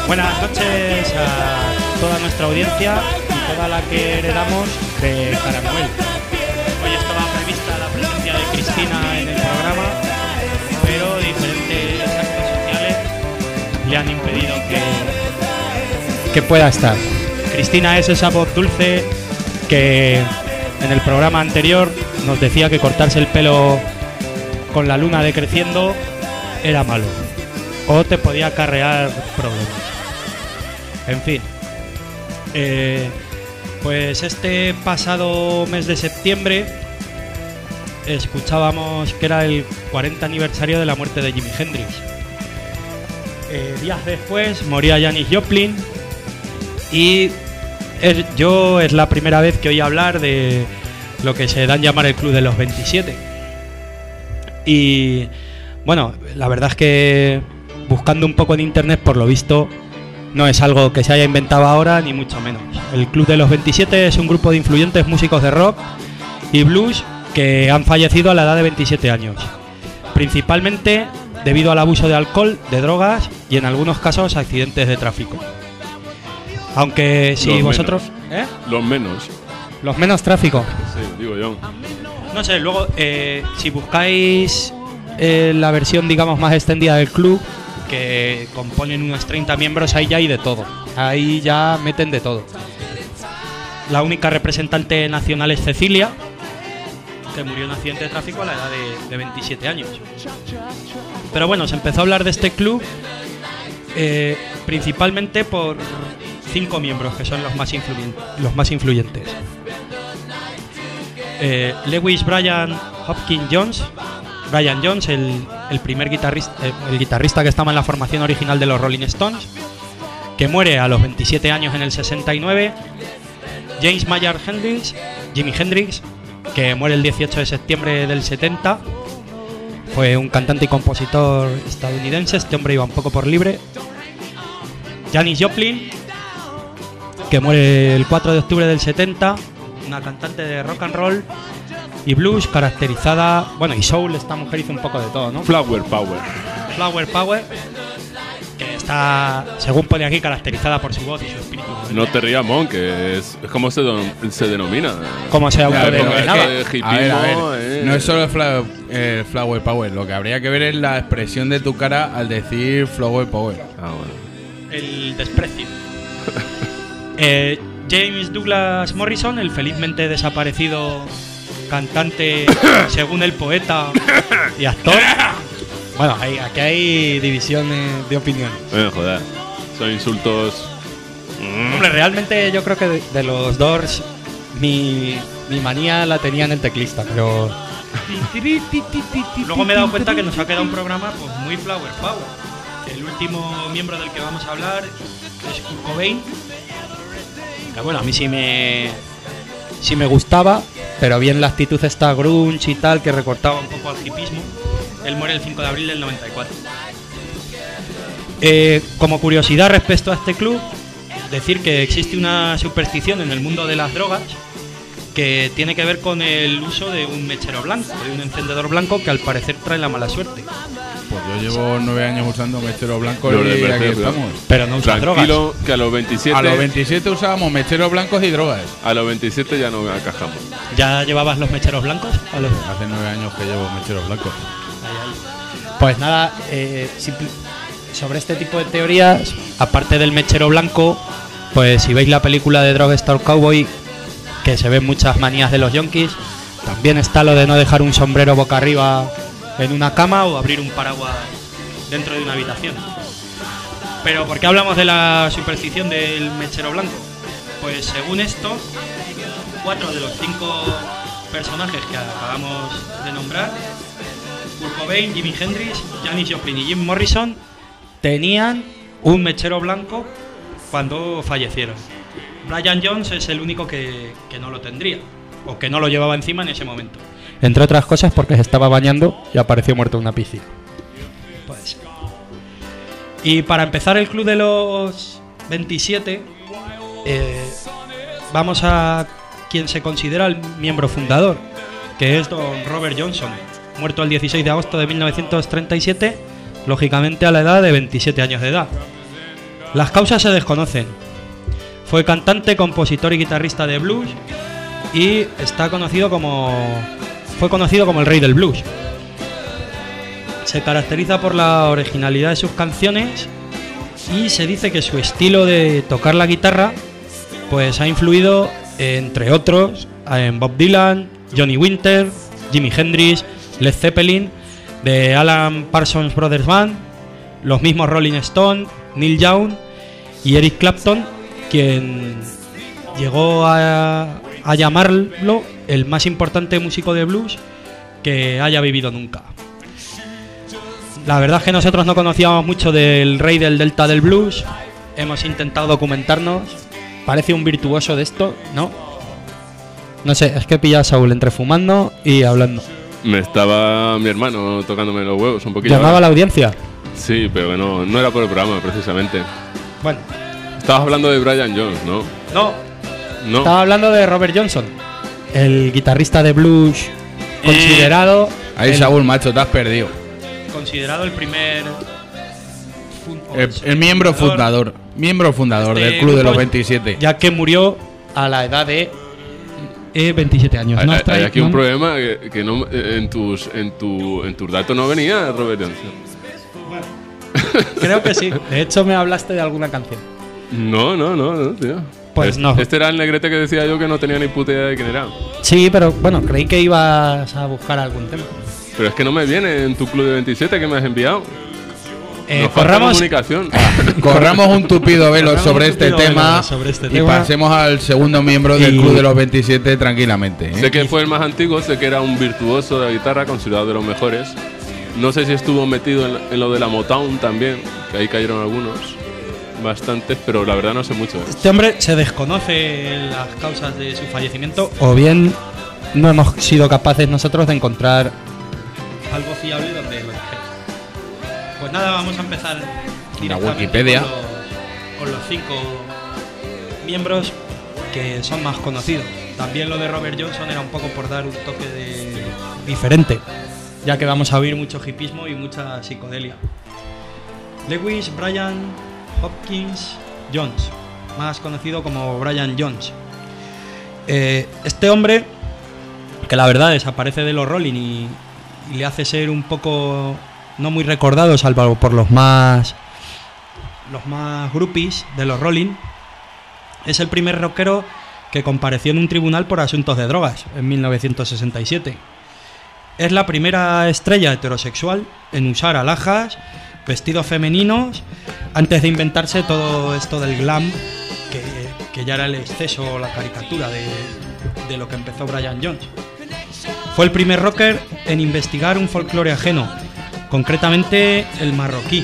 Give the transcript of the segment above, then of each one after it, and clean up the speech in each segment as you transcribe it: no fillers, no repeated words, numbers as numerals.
Buenas noches a toda nuestra audiencia y toda la que heredamos de Caramuel. Hoy estaba prevista la presencia de Cristina en el programa, pero diferentes actos sociales le han impedido que pueda estar. Cristina es esa voz dulce que en el programa anterior nos decía que cortarse el pelo con la luna decreciendo era malo o te podía acarrear problemas. En fin, pues este pasado mes de septiembre escuchábamos que era el 40 aniversario de la muerte de Jimi Hendrix. Días después moría Janis Joplin y yo es la primera vez que oí hablar de lo que se dan llamar el Club de los 27. Y bueno, la verdad es que buscando un poco en internet, por lo visto, no es algo que se haya inventado ahora, ni mucho menos. El Club de los 27 es un grupo de influyentes músicos de rock y blues que han fallecido a la edad de 27 años, principalmente debido al abuso de alcohol, de drogas y en algunos casos accidentes de tráfico. Aunque si los vosotros... menos. Los menos tráfico. Sí, digo yo. No sé, luego si buscáis la versión digamos más extendida del club, que componen unos 30 miembros, ahí ya hay de todo. Ahí ya meten de todo. La única representante nacional es Cecilia, que murió en accidente de tráfico a la edad de 27 años. Pero bueno, se empezó a hablar de este club principalmente por 5 miembros, que son los más influyentes. Lewis Brian Hopkins Jones, Brian Jones, el primer guitarrista, el guitarrista que estaba en la formación original de los Rolling Stones, que muere a los 27 años en el 69. James Maynard Hendrix, Jimi Hendrix, que muere el 18 de septiembre del 70. Fue un cantante y compositor estadounidense, este hombre iba un poco por libre. Janis Joplin, que muere el 4 de octubre del 70, una cantante de rock and roll y blues caracterizada, bueno, y soul. Esta mujer hizo un poco de todo, ¿no? Flower Power, que está, según pone aquí, caracterizada por su voz y su espíritu. No te rías, Mon, que es como se denomina. ¿Cómo se autodenominaba? A ver. No es solo el Flower Power. Lo que habría que ver es la expresión de tu cara al decir Flower Power. Ah, bueno. El desprecio. James Douglas Morrison, el felizmente desaparecido cantante, según el poeta y actor. Bueno, aquí hay divisiones de opiniones. Joder, son insultos. Hombre, realmente yo creo que de los Doors mi manía la tenía en el teclista, pero luego me he dado cuenta que nos ha quedado un programa pues muy Flower Power. El último miembro del que vamos a hablar es Kurt Cobain, que bueno, a mí sí me gustaba, pero bien la actitud esta grunge y tal, que recortaba un poco al hipismo. Él muere el 5 de abril del 94. Como curiosidad respecto a este club, decir que existe una superstición en el mundo de las drogas que tiene que ver con el uso de un mechero blanco, de un encendedor blanco que al parecer trae la mala suerte. Pues yo llevo 9 años usando mechero blanco y aquí estamos. Pero no usas drogas. Tranquilo, que a los 27... A los 27 usábamos mecheros blancos y drogas. A los 27 ya no encajamos. ¿Ya llevabas los mecheros blancos? Hace 9 años que llevo mecheros blancos. Pues nada, sobre este tipo de teorías, aparte del mechero blanco, pues si veis la película de Drugstore Cowboy, que se ven muchas manías de los yonkis, también está lo de no dejar un sombrero boca arriba en una cama o abrir un paraguas dentro de una habitación. Pero ¿por qué hablamos de la superstición del mechero blanco? Pues según esto, 4 de los 5 personajes que acabamos de nombrar, Kurt Cobain, Jimi Hendrix, Janis Joplin y Jim Morrison, tenían un mechero blanco cuando fallecieron. Brian Jones es el único que no lo tendría, o que no lo llevaba encima en ese momento. Entre otras cosas porque se estaba bañando y apareció muerto en una piscina. Pues. Y para empezar el club de los 27, vamos a quien se considera el miembro fundador, que es don Robert Johnson, muerto el 16 de agosto de 1937, lógicamente a la edad de 27 años de edad. Las causas se desconocen. Fue cantante, compositor y guitarrista de blues y fue conocido como el rey del blues. Se caracteriza por la originalidad de sus canciones y se dice que su estilo de tocar la guitarra pues ha influido, entre otros, en Bob Dylan, Johnny Winter, Jimi Hendrix, Led Zeppelin, The Alan Parsons Brothers Band, los mismos Rolling Stones, Neil Young y Eric Clapton, quien llegó a llamarlo el más importante músico de blues que haya vivido nunca. La verdad es que nosotros no conocíamos mucho del rey del delta del blues. Hemos intentado documentarnos. Parece un virtuoso de esto, ¿no? No sé, es que pilla a Saúl entre fumando y hablando. Me estaba mi hermano tocándome los huevos un poquito. ¿Llamaba a la audiencia? Sí, pero no era por el programa, precisamente. Bueno. Estabas hablando de Brian Jones, ¿no? No. Estaba hablando de Robert Johnson, el guitarrista de blues considerado... Ahí, Saúl, macho, te has perdido. Considerado el primer... El miembro fundador del Club de los 27. Ya que murió a la edad de 27 años. Hay aquí un problema que no, en tus datos no venía Robert Johnson. Bueno, creo que sí. De hecho, me hablaste de alguna canción. No, tío. Pues no. Este era el negrete que decía yo que no tenía ni puta idea de quién era. Sí, pero bueno, creí que ibas a buscar algún tema. Pero es que no me viene en tu Club de 27 que me has enviado. Corramos un tupido velo sobre este tema y pasemos al segundo miembro del Club de los 27 tranquilamente. Sé que fue el más antiguo, sé que era un virtuoso de la guitarra, considerado de los mejores. No sé si estuvo metido en lo de la Motown también, que ahí cayeron algunos, bastantes, pero la verdad no sé mucho. Este hombre se desconoce las causas de su fallecimiento, o bien no hemos sido capaces nosotros de encontrar algo fiable donde lo dejemos. Pues nada, vamos a empezar la Wikipedia con los 5 miembros que son más conocidos. También lo de Robert Johnson era un poco por dar un toque diferente, ya que vamos a oír mucho hipismo y mucha psicodelia. Lewis Brian Hopkins Jones, más conocido como Brian Jones. Este hombre, que la verdad desaparece de los Rolling y le hace ser un poco no muy recordado, salvo por los más groupies de los Rolling, es el primer rockero que compareció en un tribunal por asuntos de drogas en 1967. Es la primera estrella heterosexual en usar alhajas, vestidos femeninos, antes de inventarse todo esto del glam, que ya era el exceso o la caricatura de lo que empezó Brian Jones. Fue el primer rocker en investigar un folclore ajeno, concretamente el marroquí.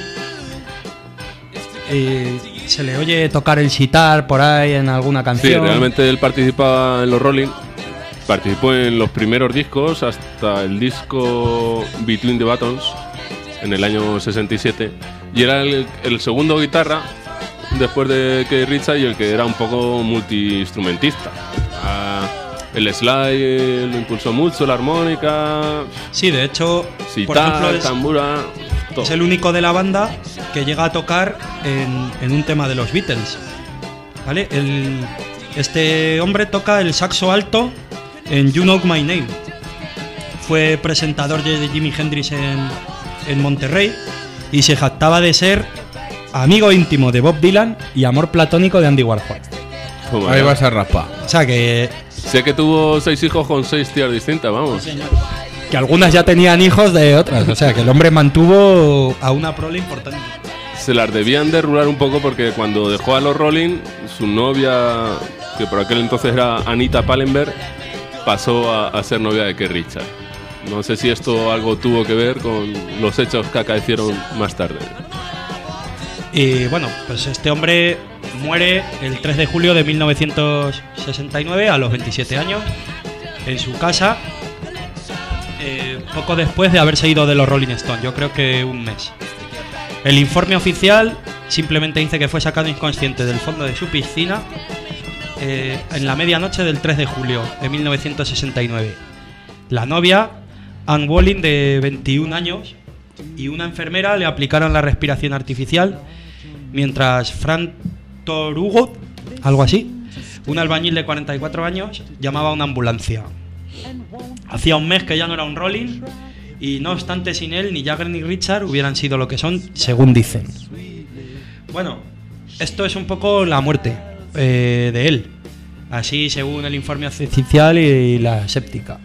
Se le oye tocar el sitar por ahí en alguna canción. Sí, realmente él participaba en los Rolling, participó en los primeros discos hasta el disco Between the Buttons en el año 67, y era el segundo guitarra después de Keith Richards y el que era un poco multiinstrumentista. El slide lo impulsó mucho, la armónica. Sí, de hecho, sitar, por ejemplo, tambura, es el único de la banda que llega a tocar en un tema de los Beatles, ¿vale? Este hombre toca el saxo alto en You Know My Name. Fue presentador de Jimi Hendrix en Monterrey y se jactaba de ser amigo íntimo de Bob Dylan y amor platónico de Andy Warhol. Ahí vas a raspar. O sea que... Sé que tuvo 6 hijos con 6 tías distintas, vamos. Sí, señor. Que algunas ya tenían hijos de otras. O sea que el hombre mantuvo a una prole importante. Se las debían de rular un poco porque cuando dejó a los Rolling, su novia, que por aquel entonces era Anita Pallenberg, pasó a ser novia de Keith Richards. No sé si esto algo tuvo que ver con los hechos que acaecieron más tarde. Y bueno, pues este hombre muere el 3 de julio de 1969 a los 27 años en su casa, poco después de haberse ido de los Rolling Stones, yo creo que un mes. El informe oficial simplemente dice que fue sacado inconsciente del fondo de su piscina en la medianoche del 3 de julio de 1969. La novia, Ann Walling, de 21 años, y una enfermera le aplicaron la respiración artificial mientras Frank Thorogood, algo así, un albañil de 44 años, llamaba a una ambulancia. Hacía un mes que ya no era un Rolling, y no obstante sin él ni Jagger ni Richard hubieran sido lo que son, según dicen. Bueno, esto es un poco la muerte de él, así según el informe oficial y la séptica.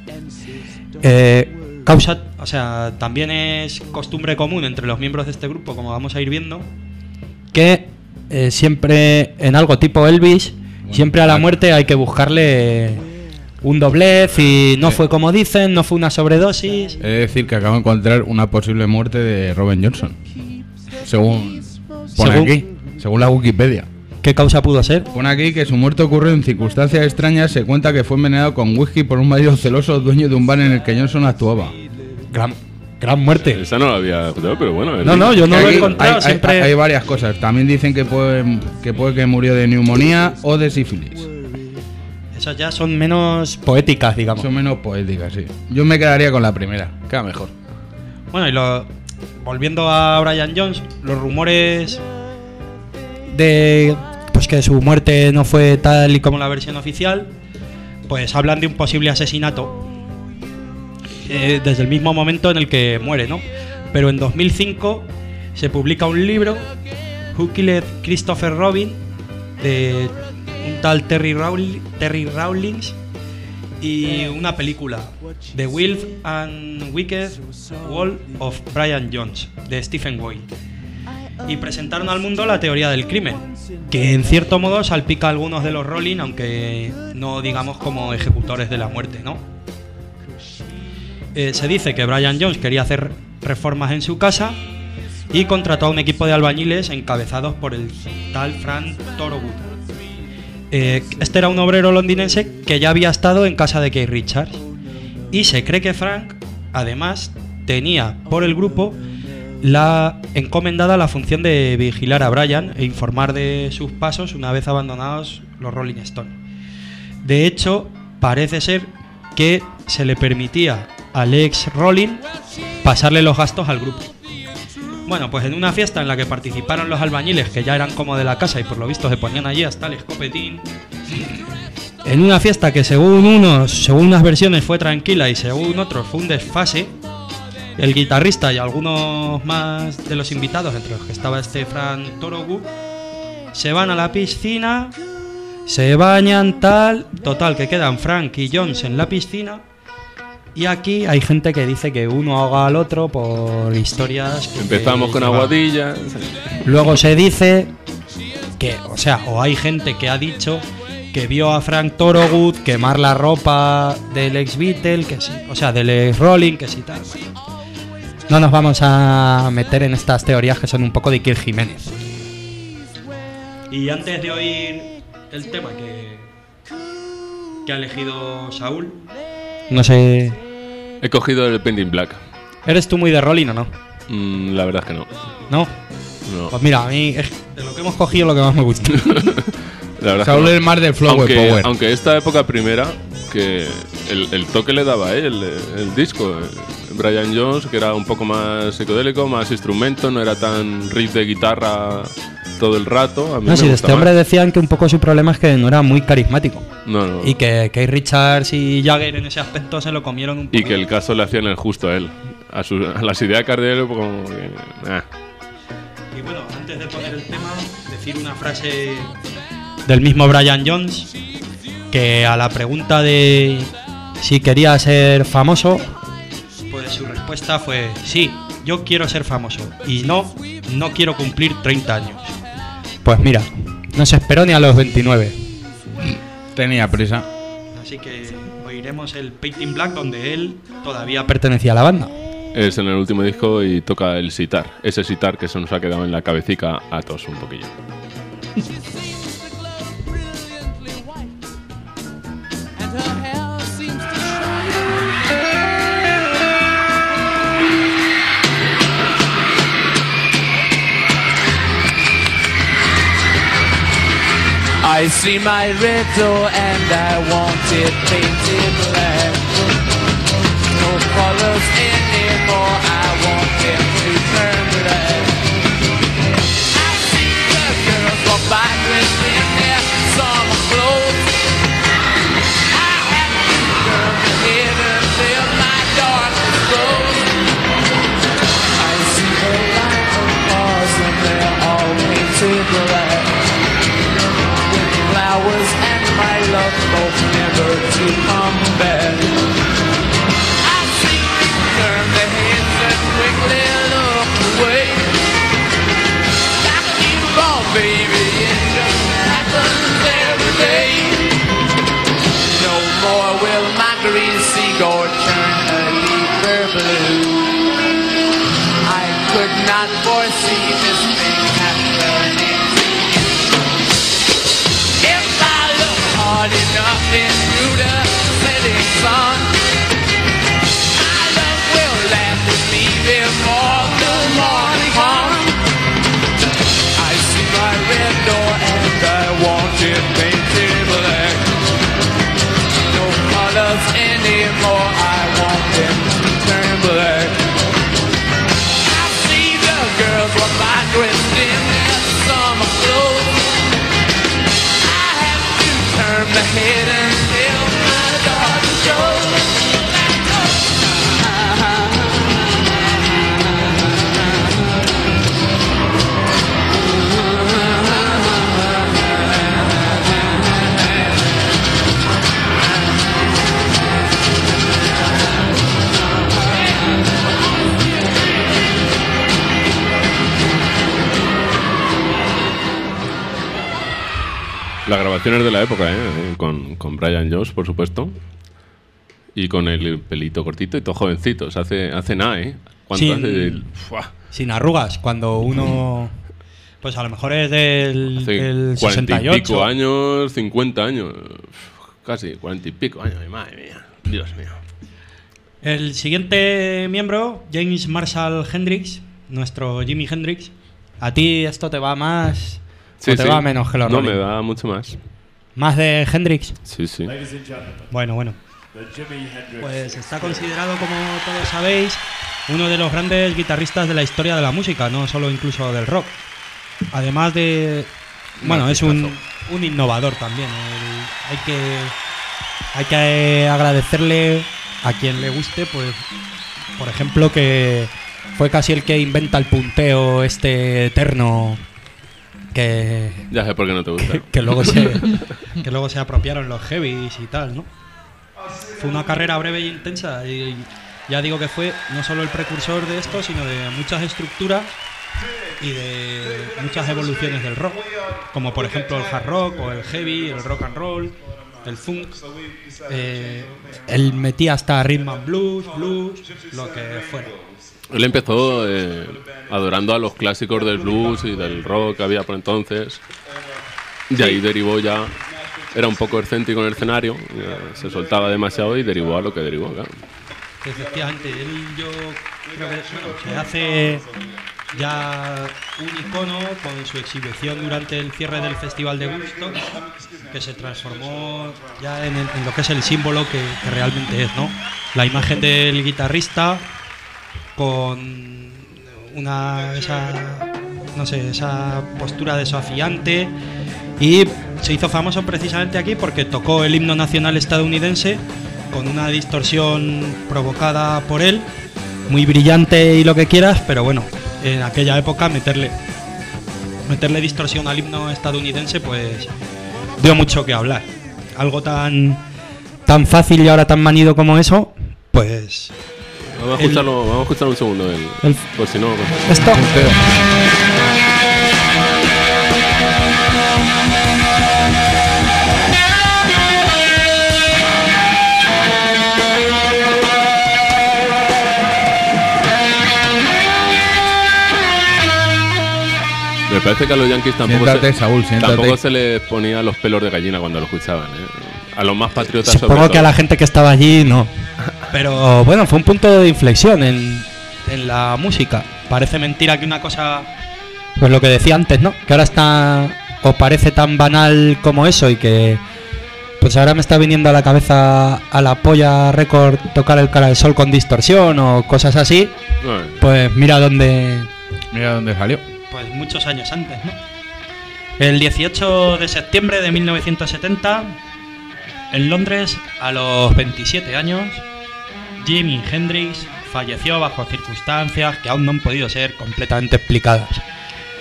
Causa, o sea, también es costumbre común entre los miembros de este grupo, como vamos a ir viendo, que siempre en algo tipo Elvis, siempre a la muerte hay que buscarle un doblez y no fue como dicen, no fue una sobredosis. Es decir, que acabo de encontrar una posible muerte de Robin Johnson, según aquí, según la Wikipedia. ¿Qué causa pudo ser? Pone aquí que su muerte ocurrió en circunstancias extrañas. Se cuenta que fue envenenado con whisky por un marido celoso, dueño de un bar en el que Johnson actuaba. Gran muerte. Esa no la había escuchado, pero bueno. No, yo no lo he encontrado. Hay varias cosas. También dicen que puede que murió de neumonía o de sífilis. Esas ya son menos poéticas, digamos. Son menos poéticas, sí. Yo me quedaría con la primera, queda mejor. Bueno, y volviendo a Brian Jones, los rumores de pues que su muerte no fue tal y como la versión oficial, pues hablan de un posible asesinato desde el mismo momento en el que muere, ¿no? Pero en 2005 se publica un libro, Who Killed Christopher Robin, de un tal Terry Rawlings, y una película, The Wild and Wicked World of Brian Jones, de Stephen Boyle. Y presentaron al mundo la teoría del crimen, que en cierto modo salpica a algunos de los Rolling, aunque no digamos como ejecutores de la muerte, ¿no? Se dice que Brian Jones quería hacer reformas en su casa y contrató a un equipo de albañiles encabezados por el tal Frank Thorogood. Este era un obrero londinense que ya había estado en casa de Keith Richards, y se cree que Frank, además, tenía por el grupo encomendada la función de vigilar a Brian e informar de sus pasos una vez abandonados los Rolling Stones. De hecho, parece ser que se le permitía al ex Rolling pasarle los gastos al grupo. Bueno, pues en una fiesta en la que participaron los albañiles, que ya eran como de la casa y por lo visto se ponían allí hasta el escopetín, en una fiesta que según unas versiones fue tranquila y según otros fue un desfase, el guitarrista y algunos más de los invitados, entre los que estaba este Frank Thorogood, se van a la piscina, se bañan, total que quedan Frank y Jones en la piscina. Y aquí hay gente que dice que uno ahoga al otro por historias empezamos con aguadilla. Luego se dice que, o hay gente que ha dicho que vio a Frank Thorogood quemar la ropa del ex Beatle, que sí, del ex Rolling, que sí tal. No nos vamos a meter en estas teorías que son un poco de Iker Jiménez. Y antes de oír el tema que ha elegido Saúl, no sé... He cogido el Painting Black. ¿Eres tú muy de Rolling o no? La verdad es que no. ¿No? No. Pues mira, a mí es de lo que hemos cogido lo que más me gusta. La verdad Saúl es más del Flower Power. Aunque esta época primera, que el toque le daba el disco. Brian Jones, que era un poco más psicodélico, más instrumento, no era tan riff de guitarra todo el rato. A mí no, sí, de este hombre decían que un poco su problema es que no era muy carismático. No. Y que Keith Richards y Jagger en ese aspecto se lo comieron un poco. Y que el caso le hacían el justo a él. A las ideas cardíacas, como que... Y bueno, antes de poner el tema, decir una frase del mismo Brian Jones, que a la pregunta de si quería ser famoso, pues su respuesta fue: sí, yo quiero ser famoso y no quiero cumplir 30 años. Pues mira, no se esperó ni a los 29. Tenía prisa. Así que oiremos el Painting Black, donde él todavía pertenecía a la banda. Es en el último disco y toca el sitar. Ese sitar que se nos ha quedado en la cabecica a todos un poquillo. I see my riddle and I want it painted black. No colors anymore, I want them to turn black. I see the painted black. With flowers and my love both never to come back. I see you turn the heads and quickly look away. Like a newborn baby, it just happens every day. No more will my green seagull turn a deeper blue. I could not foresee this thing happening to you. If I look hard enough into the setting sun, my love will laugh with me before the morning comes. I see my red door and I want it painted black. No colors anymore, I want them to turn black. I see the girls were dressed in their summer clothes. I have to turn the head until my daughter shows. Las grabaciones de la época, con Brian Jones, por supuesto. Y con el pelito cortito y todos jovencitos. Hace nada, ¿eh? ¿Cuánto hace? Sin arrugas, cuando uno... Pues a lo mejor es del 68. Y pico años, 50 años. Casi, 40 y pico años. Madre mía, Dios mío. El siguiente miembro, James Marshall Hendrix, nuestro Jimi Hendrix. ¿A ti esto te va más o te va menos que los Rolling? No, me va mucho más. ¿Más de Hendrix? Sí, sí. Bueno. Pues está considerado, como todos sabéis, uno de los grandes guitarristas de la historia de la música, no solo incluso del rock. Además de... Bueno, es un innovador también. Hay que agradecerle a quien le guste, pues, por ejemplo, que fue casi el que inventa el punteo eterno que... Ya sé por qué no te gusta. Que luego se apropiaron los heavies y tal, ¿no? Fue una carrera breve y intensa, y ya digo que fue no solo el precursor de esto, sino de muchas estructuras y de muchas evoluciones del rock, como por ejemplo el hard rock o el heavy, el rock and roll, el funk. Él metía hasta rhythm and blues, lo que fuera. Él empezó adorando a los clásicos del blues y del rock que había por entonces. De ahí derivó ya... Era un poco excéntrico en el escenario, se soltaba demasiado y derivó a lo que derivó, claro. Efectivamente, yo creo que se hace ya un icono con su exhibición durante el cierre del Festival de Woodstock, que se transformó ya en lo que es el símbolo que realmente es, ¿no? La imagen del guitarrista con esa postura desafiante, y se hizo famoso precisamente aquí porque tocó el himno nacional estadounidense con una distorsión provocada por él, muy brillante y lo que quieras, pero bueno, en aquella época meterle distorsión al himno estadounidense pues dio mucho que hablar. Algo tan fácil y ahora tan manido como eso, pues... Vamos a escuchar un segundo, por si no... Esto... Me parece que a los Yankees tampoco se les ponía los pelos de gallina cuando lo escuchaban, ¿eh? A los más patriotas. Supongo que a la gente que estaba allí no. Pero bueno, fue un punto de inflexión en la música. Parece mentira que una cosa, pues lo que decía antes, ¿no? Que ahora está, o parece tan banal como eso, y que pues ahora me está viniendo a la cabeza a la Polla Record tocar el Cara del Sol con distorsión o cosas así. Pues mira dónde salió. Pues muchos años antes, ¿no? El 18 de septiembre de 1970, en Londres, a los 27 años, Jimi Hendrix falleció bajo circunstancias que aún no han podido ser completamente explicadas.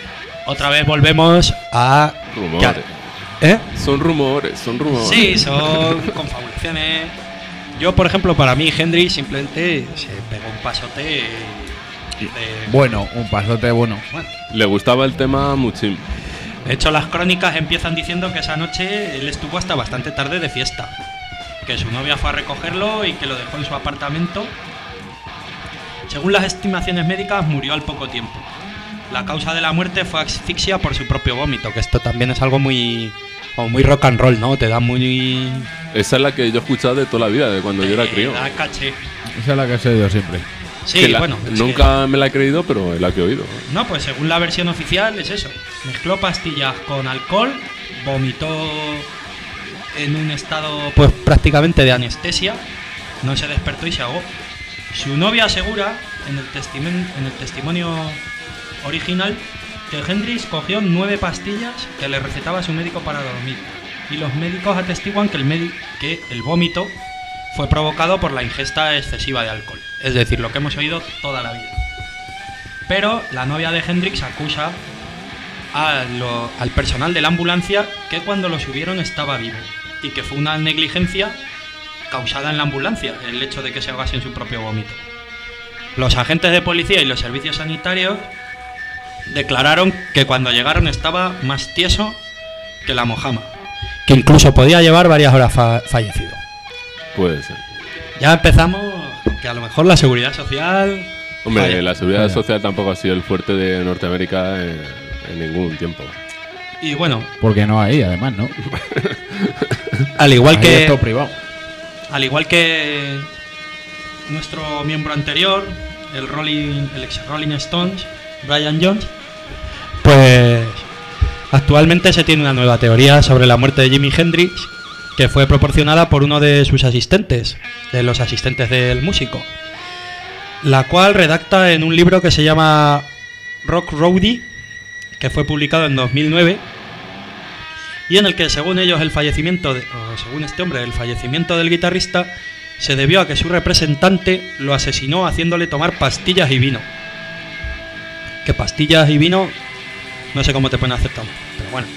otra vez volvemos a... Rumores. ¿Eh? Son rumores. Sí, son confabulaciones. Yo, por ejemplo, para mí, Hendrix simplemente se pegó un pasote. Bueno, un pasote bueno. Le gustaba el tema muchísimo. De hecho, las crónicas empiezan diciendo que esa noche él estuvo hasta bastante tarde de fiesta. Que su novia fue a recogerlo y que lo dejó en su apartamento. Según las estimaciones médicas, murió al poco tiempo. La causa de la muerte fue asfixia por su propio vómito, que esto también es algo muy rock and roll, ¿no? Te da muy... Esa es la que yo he escuchado de toda la vida, de cuando yo era crío. Da caché. Esa es la que he oído siempre. Sí, bueno. Nunca me la he creído, pero es la que he oído. No, pues según la versión oficial es eso. Mezcló pastillas con alcohol, vomitó en un estado pues prácticamente de anestesia, no se despertó y se ahogó. Su novia asegura en el testimonio original que Hendrix cogió 9 pastillas que le recetaba su médico para dormir, y los médicos atestiguan que el vómito fue provocado por la ingesta excesiva de alcohol, es decir, lo que hemos oído toda la vida. Pero la novia de Hendrix acusa al personal de la ambulancia que cuando lo subieron estaba vivo y que fue una negligencia causada en la ambulancia el hecho de que se ahogase en su propio vómito. Los agentes de policía y los servicios sanitarios declararon que cuando llegaron estaba más tieso que la mojama, que incluso podía llevar varias horas fallecido. Puede ser. Ya empezamos, que a lo mejor la seguridad social... Hombre, falla. la seguridad social tampoco ha sido el fuerte de Norteamérica en ningún tiempo. Y bueno, Porque no hay, además, ¿no? al igual Ahí que... es todo privado. Al igual que nuestro miembro anterior, el ex Rolling Stones, Brian Jones, pues actualmente se tiene una nueva teoría sobre la muerte de Jimi Hendrix, que fue proporcionada por uno de sus asistentes, de los asistentes del músico, la cual redacta en un libro que se llama Rock Rowdy, que fue publicado en 2009, y en el que según ellos el fallecimiento del guitarrista se debió a que su representante lo asesinó haciéndole tomar pastillas y vino. Que pastillas y vino no sé cómo te pueden hacer tomar, pero bueno.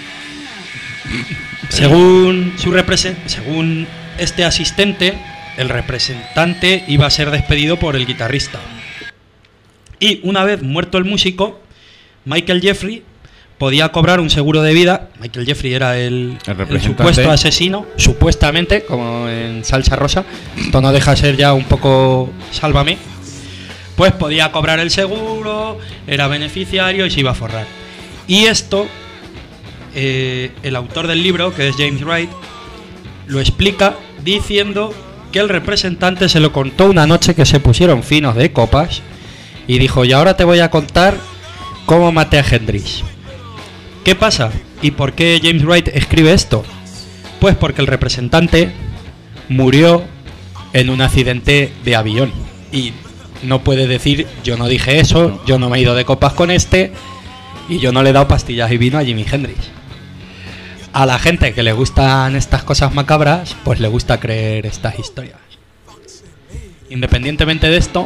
Según este asistente, el representante iba a ser despedido por el guitarrista. Y una vez muerto el músico, Michael Jeffrey podía cobrar un seguro de vida. Michael Jeffrey era el supuesto asesino, supuestamente, como en Salsa Rosa. Esto no deja de ser ya un poco Sálvame. Pues podía cobrar el seguro, era beneficiario y se iba a forrar. Y esto, el autor del libro, que es James Wright, lo explica diciendo que el representante se lo contó una noche que se pusieron finos de copas y dijo: y ahora te voy a contar cómo maté a Hendrix. ¿Qué pasa? ¿Y por qué James Wright escribe esto? Pues porque el representante murió en un accidente de avión y no puede decir: yo no dije eso, yo no me he ido de copas con este y yo no le he dado pastillas y vino a Jimi Hendrix. A la gente que le gustan estas cosas macabras, pues le gusta creer estas historias. Independientemente de esto,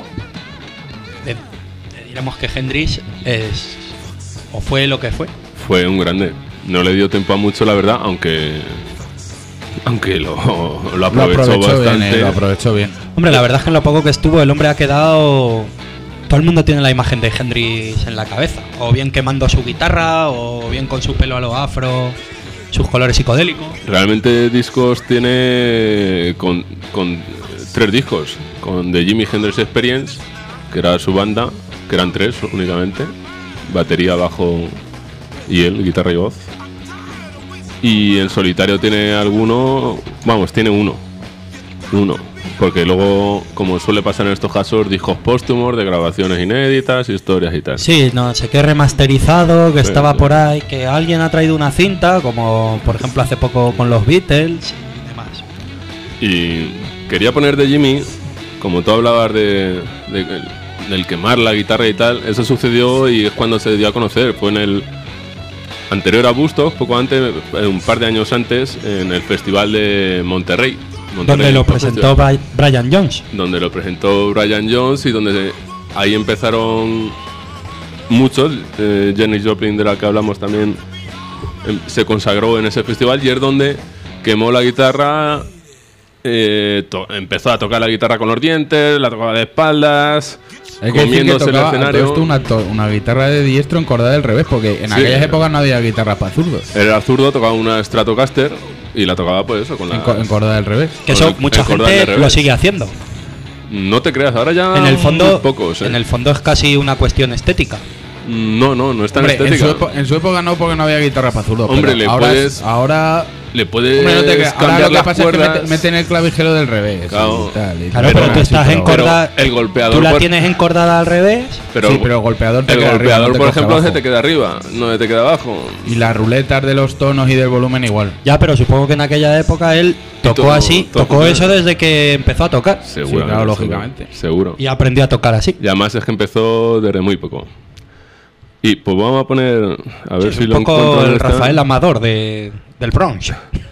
diremos que Hendrix es o fue lo que fue. Fue un grande. No le dio tiempo a mucho, la verdad, aunque lo aprovechó bastante. Lo aprovechó bien. Hombre, la verdad es que en lo poco que estuvo el hombre ha quedado... Todo el mundo tiene la imagen de Hendrix en la cabeza. O bien quemando su guitarra, o bien con su pelo a lo afro, sus colores psicodélicos. Realmente discos tiene con 3 discos. Con The Jimi Hendrix Experience, que era su banda, que eran 3 únicamente. Batería, bajo y él, guitarra y voz. Y en solitario tiene tiene uno. Porque luego, como suele pasar en estos casos, discos póstumos de grabaciones inéditas, historias y tal. Sí, no sé qué remasterizado, que estaba por ahí, que alguien ha traído una cinta, como por ejemplo hace poco con los Beatles y demás. Y quería poner de Jimmy, como tú hablabas del quemar la guitarra y tal, eso sucedió y es cuando se dio a conocer. Fue en el anterior a Bustock, poco antes, un par de años antes, en el Festival de Monterrey, donde lo presentó Brian Jones. Donde lo presentó Brian Jones y donde ahí empezaron muchos. Janis Joplin, de la que hablamos también, se consagró en ese festival y es donde quemó la guitarra. Empezó a tocar la guitarra con los dientes, la tocaba de espaldas, hay que decir que comiéndose el tocaba escenario. una guitarra de diestro encordada del revés, porque en aquellas épocas no había guitarras para zurdos. Era zurdo, tocaba una Stratocaster y la tocaba pues eso, con la Encordada del revés. Que eso con mucha el cordón de gente lo revés. sigue haciendo. No te creas, ahora ya En el fondo, muy pocos, ¿eh? en el fondo es casi una cuestión estética. No es tan Hombre, estética. en su época no, porque no había guitarra para zurdos. Hombre, pero le ahora puedes- ahora Le puedes hombre, no te creas. Ahora cambiar lo que las pasa cuerdas. es que meten el clavijero del revés. Claro. Y tal, y Claro, tal. pero tú Sí, estás pero- encordada. el golpeador Tú la por- tienes encordada al revés. Pero, sí, pero el golpeador te el queda arriba, golpeador, no te por coge ejemplo, abajo. se te queda arriba, no te queda abajo. Y las ruletas de los tonos y del volumen igual. Ya, pero supongo que en aquella época él tocó todo- así, todo tocó funciona. eso desde que empezó a tocar. Seguro, claro, lógicamente. Seguro. Y aprendió a tocar así. Y además es que empezó desde muy poco. Y pues vamos a poner, a ver Es si un lo poco encuentro. el ¿Dónde está? Rafael Amador del Bronx.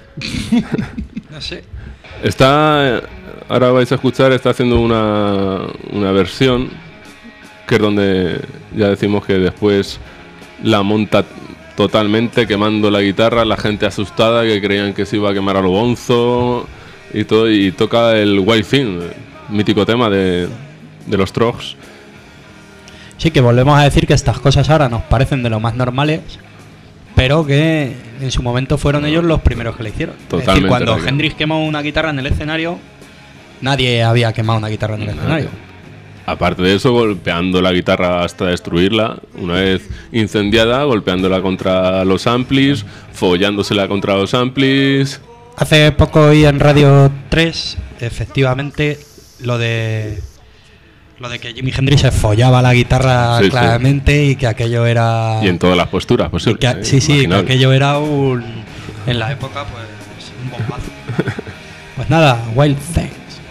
No sé. Está, ahora vais a escuchar, está haciendo una versión que es donde ya decimos que después la monta totalmente quemando la guitarra, la gente asustada que creían que se iba a quemar a lo bonzo y todo, y toca el Wild Thing, mítico tema de los Trogs. Sí, que volvemos a decir que estas cosas ahora nos parecen de lo más normales, pero que en su momento fueron ellos los primeros que le hicieron. Es Totalmente decir, cuando radical. Hendrix quemó una guitarra en el escenario, nadie había quemado una guitarra en el escenario. Aparte de eso, golpeando la guitarra hasta destruirla, una vez incendiada, golpeándola contra los amplis, follándosela contra los amplis. Hace poco oí en Radio 3, efectivamente, lo de que Jimi Hendrix se follaba la guitarra Sí, sí. claramente y que aquello era... Y en todas las posturas y posibles. que- sí, que imaginables. aquello era en la época, pues, un bombazo. Pues nada, Wild Things.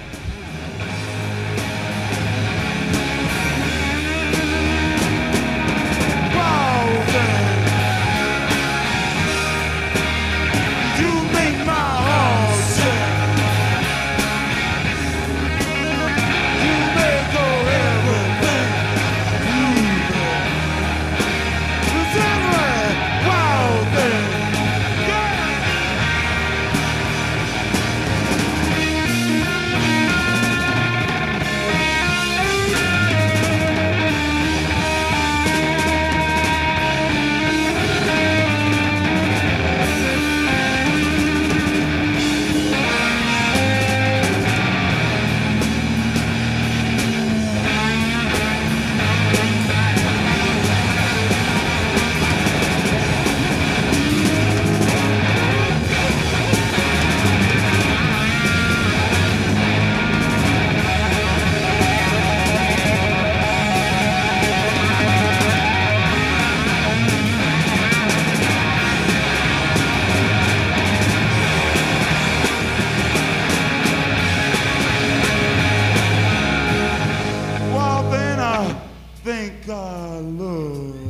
You make my heart sing. You make everything beautiful. It's every wild thing. One thing I think I love,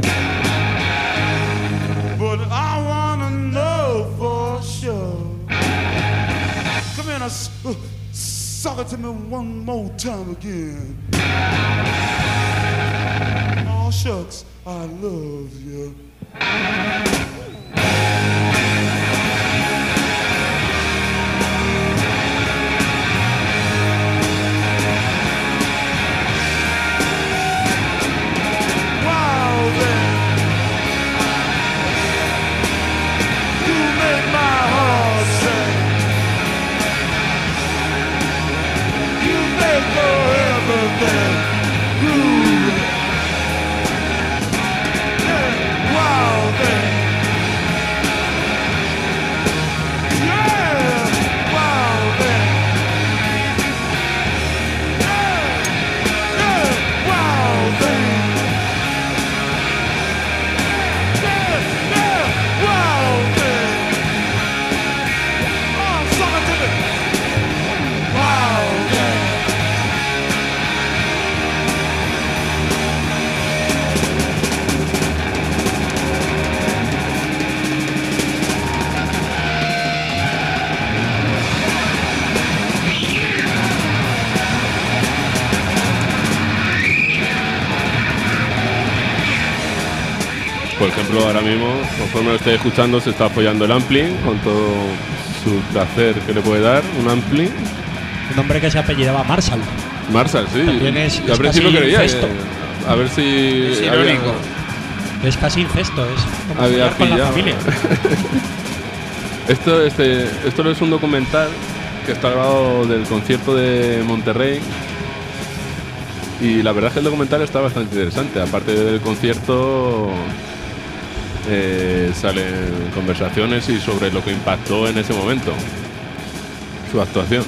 but I wanna know for sure. Come in, suck it to me one more time again. Oh shucks, I love you. Wild thing. You make my heart sing. You make everything groove. Yeah, Flo ahora mismo, conforme lo esté escuchando, se está apoyando el ampli con todo su placer que le puede dar un ampli. Un hombre que se apellidaba Marshall. Marshall, sí. También es Yo al principio casi creía incesto. a ver si Es irónico. Es casi incesto, es como había follar con la pillado. familia. Esto es un documental que está grabado del concierto de Monterrey. Y la verdad es que el documental está bastante interesante. Aparte del concierto, salen conversaciones y sobre lo que impactó en ese momento su actuación.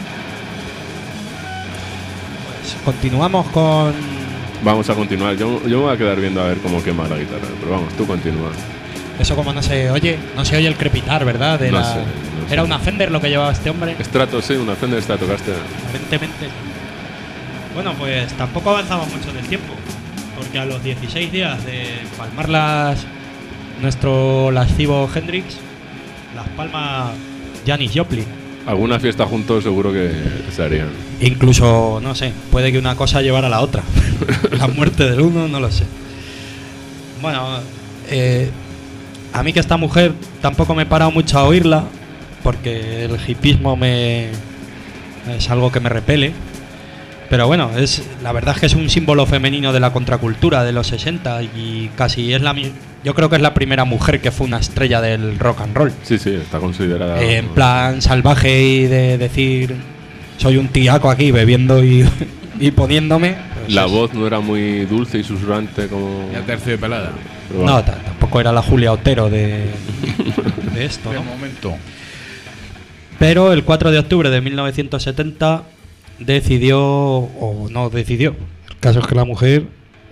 Pues continuamos con... Vamos a continuar. Yo me voy a quedar viendo a ver cómo quema la guitarra. Pero vamos, tú continúa. Eso como no se oye el crepitar, ¿verdad? No No sé. Era una Fender lo que llevaba este hombre. Strato, sí, una Fender Stratocaster. Aparentemente. Bueno, pues tampoco avanzamos mucho en el tiempo, porque a los 16 días de palmar nuestro lascivo Hendrix, las palma Janis Joplin. Alguna fiesta juntos seguro que se harían. Incluso, no sé, puede que una cosa llevara a la otra. La muerte del uno, no lo sé. Bueno, a mí que esta mujer tampoco me he parado mucho a oírla, porque el hipismo es algo que me repele. Pero bueno, la verdad es que es un símbolo femenino de la contracultura de los 60 y casi yo creo que es la primera mujer que fue una estrella del rock and roll. Sí, está considerada. En plan salvaje y de decir soy un tiaco aquí bebiendo y poniéndome. Pues La voz no era muy dulce y susurrante como. Ya terciopelada. Pero bueno. No, tampoco era la Julia Otero de esto, De ¿no? momento. Pero el 4 de octubre de 1970 decidió, o no decidió, el caso es que la mujer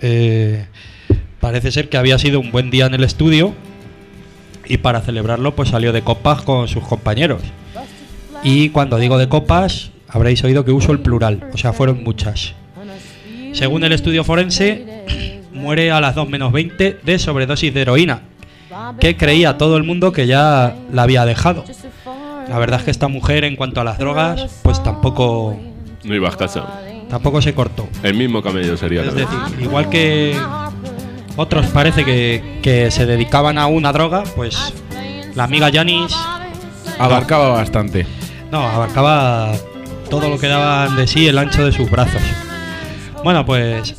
parece ser que había sido un buen día en el estudio y para celebrarlo pues salió de copas con sus compañeros. Y cuando digo de copas, habréis oído que uso el plural, o sea, fueron muchas. Según el estudio forense, muere a las 2:20 de sobredosis de heroína, que creía todo el mundo que ya la había dejado. La verdad es que esta mujer, en cuanto a las drogas, pues tampoco No iba a casa. se cortó. El mismo camello sería. Es la decir, verdad. igual que otros parece que se dedicaban a una droga, pues la amiga Janis Abarcaba bastante. abarcaba todo lo que daban de sí el ancho de sus brazos. Bueno, pues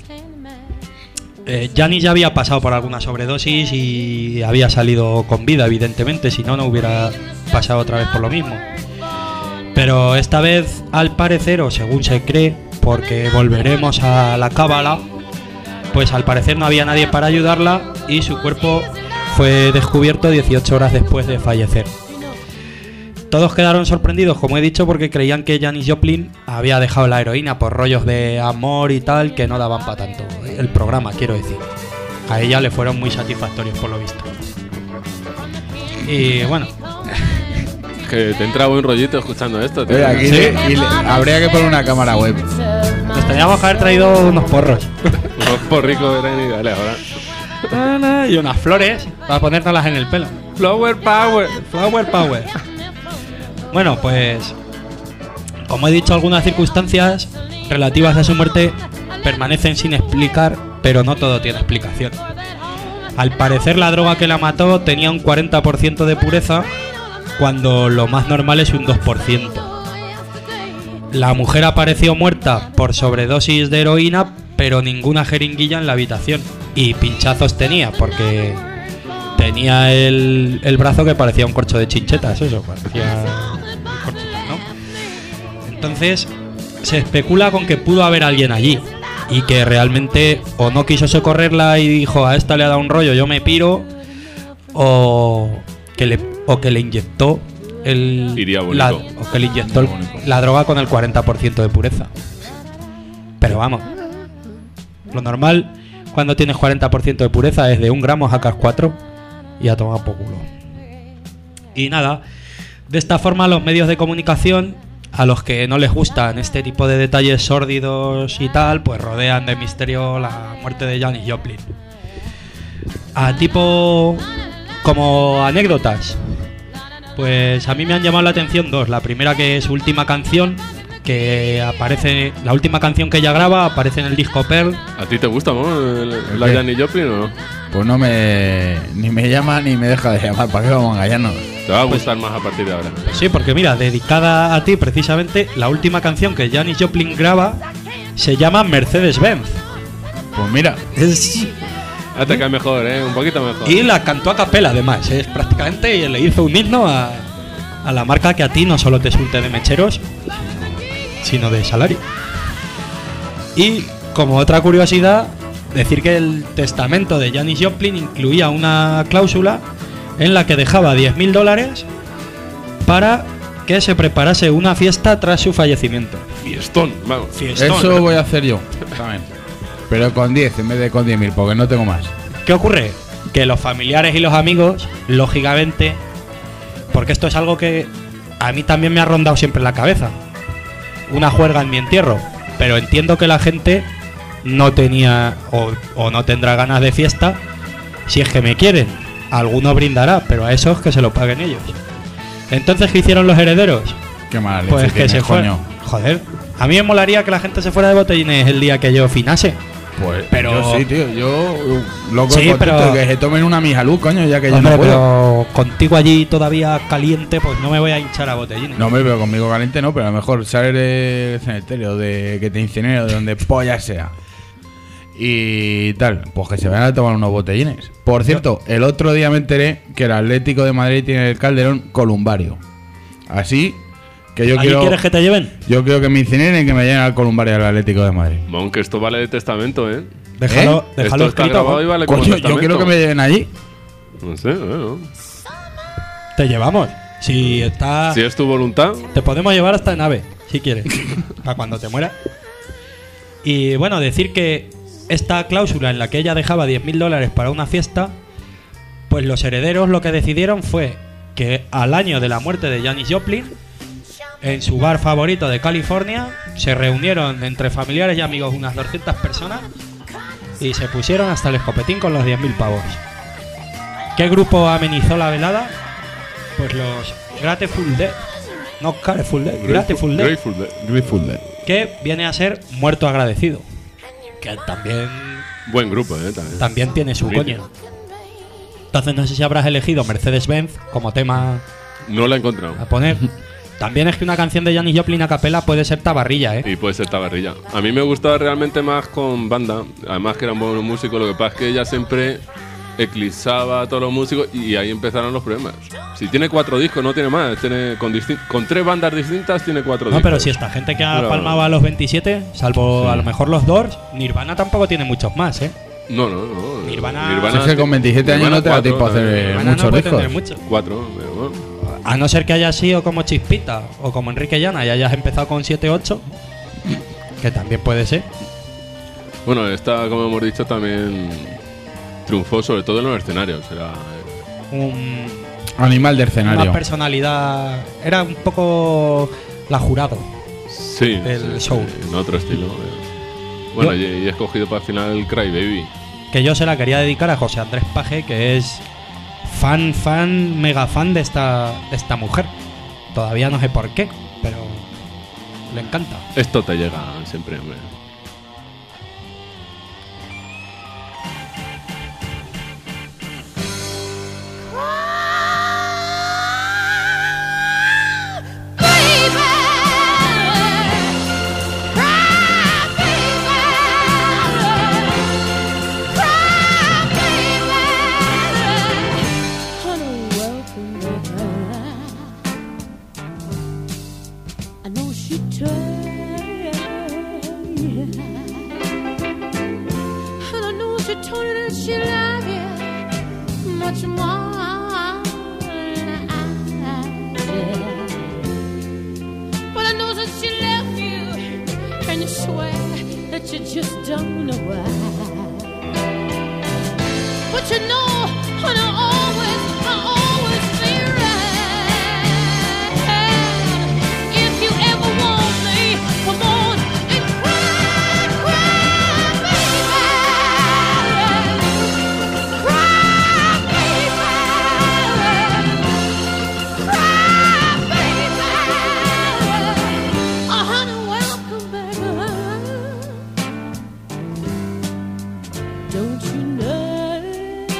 Janis ya había pasado por alguna sobredosis y había salido con vida, evidentemente, si no hubiera pasado otra vez por lo mismo. Pero esta vez, al parecer, o según se cree, porque volveremos a la cábala, pues al parecer no había nadie para ayudarla y su cuerpo fue descubierto 18 horas después de fallecer. Todos quedaron sorprendidos, como he dicho, porque creían que Janis Joplin había dejado la heroína por rollos de amor y tal, que no daban para tanto. El programa, quiero decir. A ella le fueron muy satisfactorios, por lo visto. Y bueno, Que te entra buen rollito escuchando esto, tío. Oye, aquí Sí. habría que poner una cámara web. nos teníamos que haber traído unos porros. Unos porricos de dale ahora. Y unas flores para ponérnoslas en el pelo. Flower Power. Flower Power. Bueno, pues como he dicho, algunas circunstancias relativas a su muerte permanecen sin explicar, pero no todo tiene explicación. Al parecer la droga que la mató tenía un 40% de pureza, cuando lo más normal es un 2%. La mujer apareció muerta por sobredosis de heroína, pero ninguna jeringuilla en la habitación. Y pinchazos tenía, porque tenía el brazo que parecía un corcho de chinchetas, eso, parecía corchetas, ¿no? Entonces, se especula con que pudo haber alguien allí y que realmente o no quiso socorrerla y dijo, a esta le ha dado un rollo, yo me piro, o que le inyectó la droga con el 40% de pureza. Pero vamos, lo normal cuando tienes 40% de pureza es de 1 gramo sacas 4 y a tomar por culo. Y nada, de esta forma los medios de comunicación, a los que no les gustan este tipo de detalles sórdidos y tal, pues rodean de misterio la muerte de Janis Joplin. A tipo como anécdotas, pues a mí me han llamado la atención dos. La primera, que es su última canción, que aparece, la última canción que ella graba aparece en el disco Pearl. ¿A ti te gusta, no? ¿La ¿Qué? Janis Joplin o no? pues no ni me llama ni me deja de llamar. ¿Para qué vamos a engañarnos? Te va a gustar más a partir de ahora. Pues sí, porque mira, dedicada a ti precisamente, la última canción que Janis Joplin graba se llama Mercedes-Benz. Pues mira, Ya te cae mejor, un poquito mejor. Y la cantó a capela además, es prácticamente, y le hizo un himno a la marca que a ti no solo te surte de mecheros, sino de salario. Y como otra curiosidad, decir que el testamento de Janis Joplin incluía una cláusula en la que dejaba $10.000 para que se preparase una fiesta tras su fallecimiento. Fiestón, vamos. Fiestón. eso voy a hacer yo también. Pero con 10 en vez de con 10.000, porque no tengo más. ¿Qué ocurre? Que los familiares y los amigos, lógicamente, porque esto es algo que a mí también me ha rondado siempre en la cabeza, una juerga en mi entierro, pero entiendo que la gente no tenía o no tendrá ganas de fiesta. Si es que me quieren, alguno brindará, pero a esos que se lo paguen ellos. Entonces, ¿qué hicieron los herederos? Qué mala leche Pues que tienes, se fueran. coño. Joder, a mí me molaría que la gente se fuera de botellines el día que yo finase. Pues Pero- yo sí, tío. Yo loco Sí, contento, pero- que se tomen una mijaluz, coño, ya que yo Hombre, no puedo. pero contigo allí todavía caliente, pues no me voy a hinchar a botellines. No me veo conmigo caliente, no, pero a lo mejor sales del cementerio, de que te incinero, de donde polla sea. Y tal, pues que se vayan a tomar unos botellines. Por cierto, el otro día me enteré que el Atlético de Madrid tiene el Calderón columbario. Así que yo ¿Allí quiero. quieres que te lleven? Yo quiero que me incineren y que me lleven al columbario del Atlético de Madrid. Aunque esto vale de testamento, Déjalo, Esto déjalo está escrito. grabado y vale como Coño, yo testamento. quiero que me lleven allí. No sé, bueno. Te llevamos. Si está. Si es tu voluntad, Te podemos llevar hasta en nave, si quieres. Para cuando te mueras. Y bueno, decir que esta cláusula en la que ella dejaba $10.000 para una fiesta, pues los herederos lo que decidieron fue que al año de la muerte de Janis Joplin, en su bar favorito de California, se reunieron entre familiares y amigos unas 200 personas y se pusieron hasta el escopetín con los 10.000 pavos. ¿Qué grupo amenizó la velada? Pues los Grateful Dead. No Careful Dead, Grateful Dead. Grateful Dead. Que viene a ser Muerto Agradecido. Que Buen grupo, también tiene su coño. Entonces no sé si habrás elegido Mercedes-Benz como tema No la he encontrado. a poner. También es que una canción de Janis Joplin a capela puede ser tabarrilla, ¿eh? Y puede ser tabarrilla. A mí me gustaba realmente más con banda. Además que era un buen músico. Lo que pasa es que ella siempre eclipsaba a todos los músicos y ahí empezaron los problemas. Si tiene 4 discos, no tiene más. Tiene con 3 bandas distintas tiene 4 discos. No, pero si esta gente que ha Pero- palmado a los 27, salvo Sí. a lo mejor los Doors, Nirvana tampoco tiene muchos más, ¿eh? No. Nirvana- Es que con 27 años no te da tiempo a hacer Nirvana muchos no puede discos. tener muchos. 4, pero bueno. A no ser que haya sido como Chispita o como Enrique Llana y hayas empezado con 7-8, que también puede ser. Bueno, esta, como hemos dicho, también triunfó sobre todo en los escenarios. Era Un, Animal de una escenario. personalidad. Era un poco la jurado. sí, del show. en otro estilo. Bueno, Yo- y he escogido para el final Cry Baby. Que yo se la quería dedicar a José Andrés Paje, que es mega fan de esta mujer. Todavía no sé por qué, pero le encanta. Esto te llega siempre, hombre. I know she tried, and I know she told you that she loved you much more than I did. But I know that she left you, and you swear that you just don't know why. But you know, and I always be right. If you ever want me, come on and cry, cry, baby. Cry, baby. Cry, baby. Oh, honey, welcome, baby. Don't you know?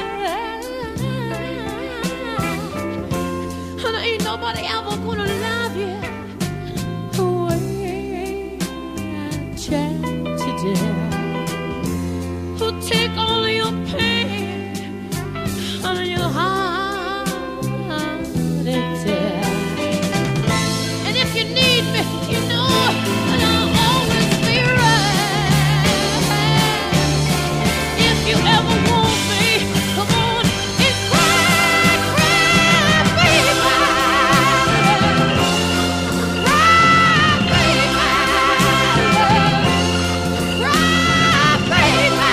nobody ever gonna love you the way I tried to do. Who'll take all your pain out of your heart and tear. And if you need me, you know that I'll always be right. If you ever want me, come on and cry, cry, baby. Cry, baby. Cry, baby.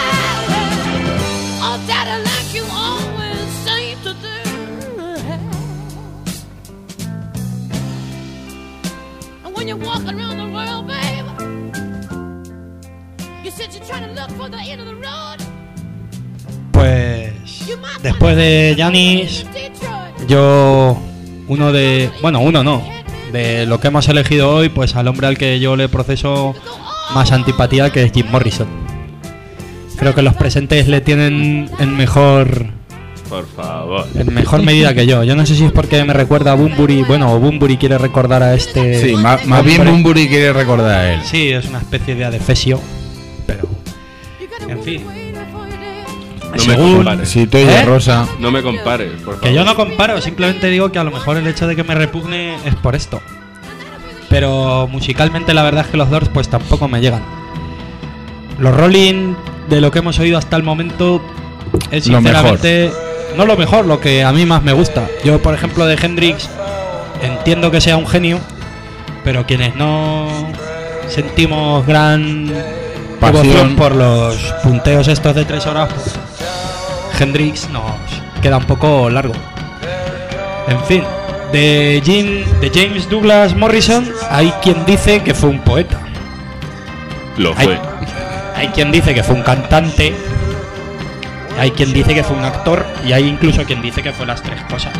Oh, daddy, like you always seem to do. And when you're walking around the world, baby, you said you're trying to look for the end of the road. Pues You might después de Janis, yo de lo que hemos elegido hoy, pues al hombre al que yo le proceso más antipatía, que es Jim Morrison. Creo que los presentes le tienen en mejor medida que yo. Yo no sé si es porque me recuerda a Bunbury, o Bunbury quiere recordar a este. Sí, más bien hombre. Bunbury quiere recordar a él. Sí, es una especie de adefesio, pero en fin. No me Según- compares. Si tú eres ¿Eh? rosa. No me compares, por favor. Que yo no comparo, simplemente digo que a lo mejor el hecho de que me repugne es por esto. Pero musicalmente la verdad es que los Doors pues tampoco me llegan. Los Rolling, de lo que hemos oído hasta el momento, es Lo sinceramente no lo mejor, lo que a mí más me gusta. Yo, por ejemplo, de Hendrix entiendo que sea un genio, pero quienes no sentimos gran Pasión. devoción por los punteos estos de 3 horas, pues, Hendrix nos queda un poco largo. En fin, de James Douglas Morrison hay quien dice que fue un poeta, Lo hay, fue. hay quien dice que fue un cantante, hay quien dice que fue un actor y hay incluso quien dice que fue las tres cosas.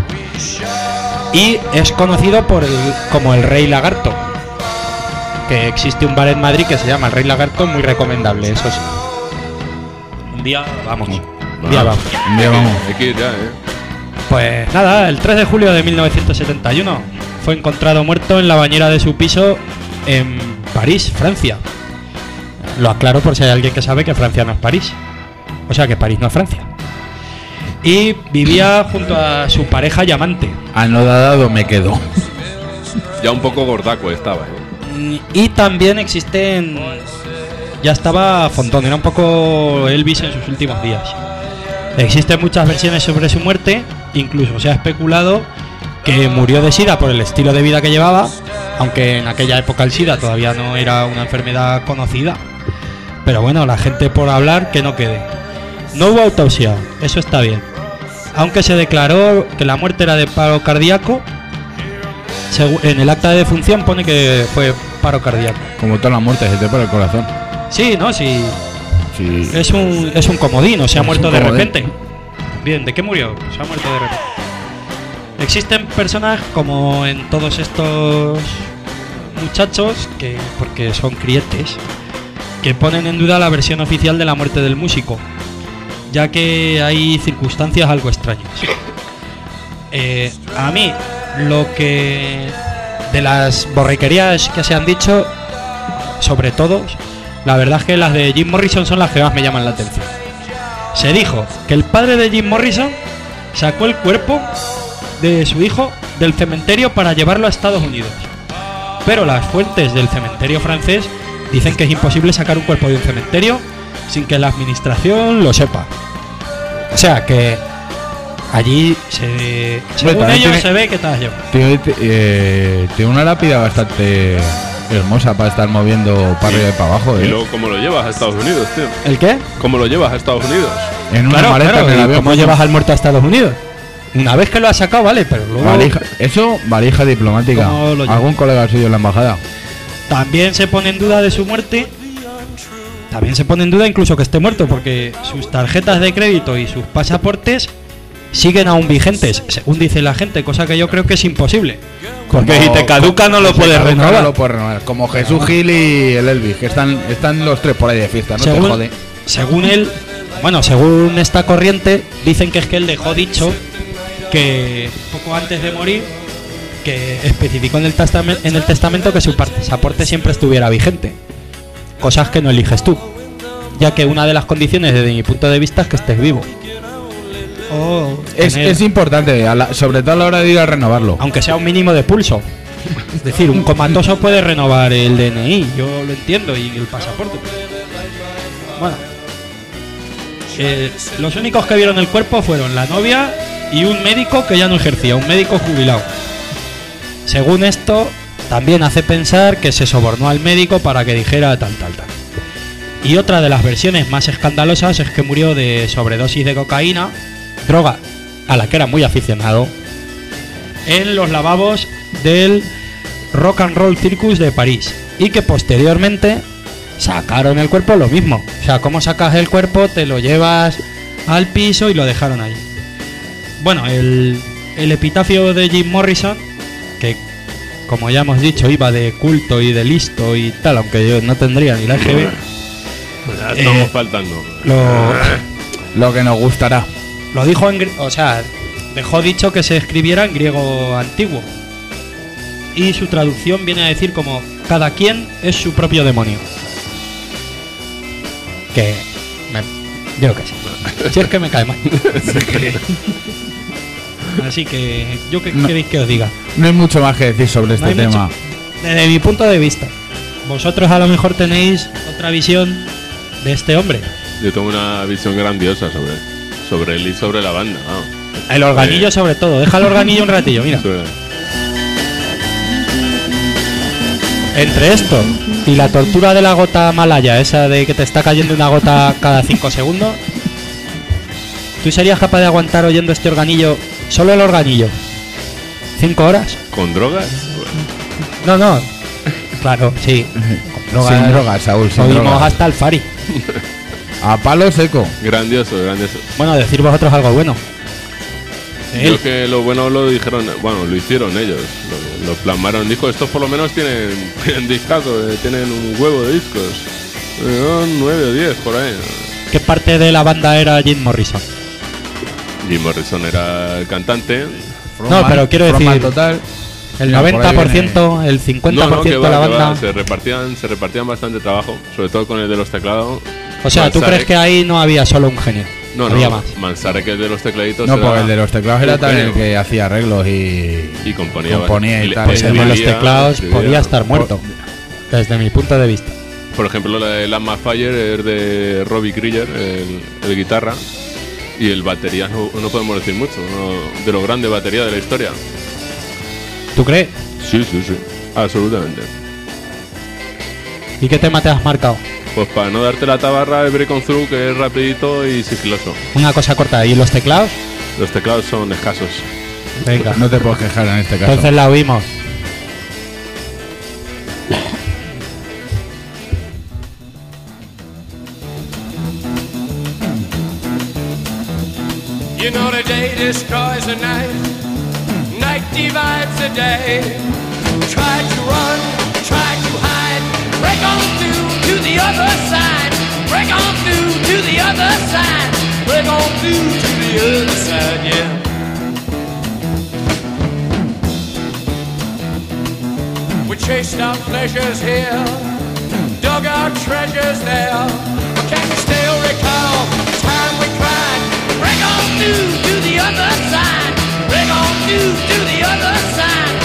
Y es conocido como el Rey Lagarto, que existe un bar en Madrid que se llama el Rey Lagarto, muy recomendable, eso sí. Un día vamos. Un día vamos. Un día vamos. Hay que ir ya, Pues nada, el 3 de julio de 1971 fue encontrado muerto en la bañera de su piso en París, Francia. Lo aclaro por si hay alguien que sabe que Francia no es París. O sea que París no es Francia. Y vivía junto a su pareja y amante. Anodadado me quedo. Ya un poco gordaco estaba, Y también existen... Ya estaba Fontón, era un poco Elvis en sus últimos días. Existen muchas versiones sobre su muerte, incluso se ha especulado que murió de SIDA por el estilo de vida que llevaba, aunque en aquella época el SIDA todavía no era una enfermedad conocida. Pero bueno, la gente por hablar que no quede. No hubo autopsia, eso está bien. Aunque se declaró que la muerte era de paro cardíaco, en el acta de defunción pone que fue paro cardíaco. Como todas las muertes, se te para el corazón. Sí, no, sí. Sí. Es un comodín, o se ha Es muerto un de comodín. repente. Bien, ¿de qué murió? Se ha muerto de repente. Existen personas como en todos estos muchachos, que porque son crietes, que ponen en duda la versión oficial de la muerte del músico, ya que hay circunstancias algo extrañas. A mí, lo que de las borriquerías que se han dicho, sobre todos, la verdad es que las de Jim Morrison son las que más me llaman la atención. Se dijo que el padre de Jim Morrison sacó el cuerpo de su hijo del cementerio para llevarlo a Estados Unidos. Pero las fuentes del cementerio francés dicen que es imposible sacar un cuerpo de un cementerio sin que la administración lo sepa. O sea que allí según también ellos tiene- se ve que te has llevado. Tiene una lápida bastante hermosa para estar moviendo para arriba y para abajo. Y luego, ¿cómo lo llevas a Estados Unidos, tío? ¿El qué? ¿Cómo lo llevas a Estados Unidos? En una Claro, maleta claro, en el ¿y avión. ¿cómo llevas al muerto a Estados Unidos? Una vez que lo has sacado, vale, pero luego Valija, eso, valija diplomática. ¿Cómo lo llevas? Algún colega suyo en la embajada. también se pone en duda de su muerte. También se pone en duda incluso que esté muerto, porque sus tarjetas de crédito y sus pasaportes siguen aún vigentes, según dice la gente, cosa que yo creo que es imposible. Porque si te caduca no lo si te puedes caduca, renovar. No lo puedes renovar. Como Jesús Gil y el Elvis, que están los tres por ahí de fiesta, no te jode. según él, bueno, según esta corriente, dicen que es que él dejó dicho que poco antes de morir que especificó en el testamento que su pasaporte siempre estuviera vigente, cosas que no eliges tú, ya que una de las condiciones desde mi punto de vista es que estés vivo. O tener- Es importante, sobre todo a la hora de ir a renovarlo. aunque sea un mínimo de pulso. Es decir, un comatoso puede renovar el DNI, yo lo entiendo, y el pasaporte. Bueno, los únicos que vieron el cuerpo fueron la novia y un médico que ya no ejercía, un médico jubilado. Según esto, también hace pensar que se sobornó al médico para que dijera tal. Y otra de las versiones más escandalosas es que murió de sobredosis de cocaína, droga a la que era muy aficionado, en los lavabos del Rock and Roll Circus de París, y que posteriormente sacaron el cuerpo lo mismo. O sea, ¿cómo sacas el cuerpo? Te lo llevas al piso y lo dejaron allí. Bueno, el epitafio de Jim Morrison, que como ya hemos dicho iba de culto y de listo y tal, aunque yo no tendría ni la GB, Ya estamos faltando. Lo que nos gustará. lo dijo o sea, dejó dicho que se escribiera en griego antiguo. Y su traducción viene a decir como cada quien es su propio demonio. Que yo qué sé. Si es que me cae mal. Así que yo qué No. queréis que os diga. No hay mucho más que decir sobre No este hay tema. mucho. Desde mi punto de vista. Vosotros a lo mejor tenéis otra visión de este hombre. Yo tengo una visión grandiosa sobre él y sobre la banda. El organillo sobre todo. Deja el organillo un ratillo, mira. Entre esto y la tortura de la gota malaya, esa de que te está cayendo una gota cada 5 segundos, ¿tú serías capaz de aguantar oyendo este organillo, solo el organillo, 5 horas? ¿Con drogas? No. Claro, sí. Con Sin drogas, Saúl, sin Oímos drogas. hasta el Fari. A palo seco. Grandioso. Bueno, decir vosotros algo bueno. Creo que lo bueno lo dijeron, bueno, lo hicieron ellos, lo plasmaron. Dijo, estos por lo menos tienen discazos, tienen un huevo de discos. 9 o 10 por ahí. ¿Qué parte de la banda era Jim Morrison? Jim Morrison era el cantante. No, pero quiero Frontman decir, total. el Mira, por ahí 90%, el 50% que de la va, que banda. va, se repartían bastante trabajo, sobre todo con el de los teclados. O sea, ¿tú crees que ahí no había solo un genio? No, había más. Manzarek, el de los tecladitos. No, era porque el de los teclados era un también el genio. que hacía arreglos y componía y le- tal. Pues el de los escribía- teclados escribía. podía estar muerto, desde mi punto de vista. Por ejemplo, la de Lama Fire es de Robbie Krieger, el guitarra. Y el batería no podemos decir mucho, de lo grande batería de la historia. ¿Tú crees? Sí, absolutamente. ¿Y qué tema te has marcado? Pues para no darte la tabarra, el Break On Through, que es rapidito y sigiloso. Una cosa corta. ¿Y los teclados? Los teclados son escasos. Venga. No te puedes quejar en este caso. Entonces la oímos. You know the day destroys the night, night divides the day. Try to run, try to hide, break on through to the other side, break on through to the other side, break on through to the other side, yeah. We chased our pleasures here, dug our treasures there, but can you still recall the time we cried? Break on through to the other side. Break on through to the other side.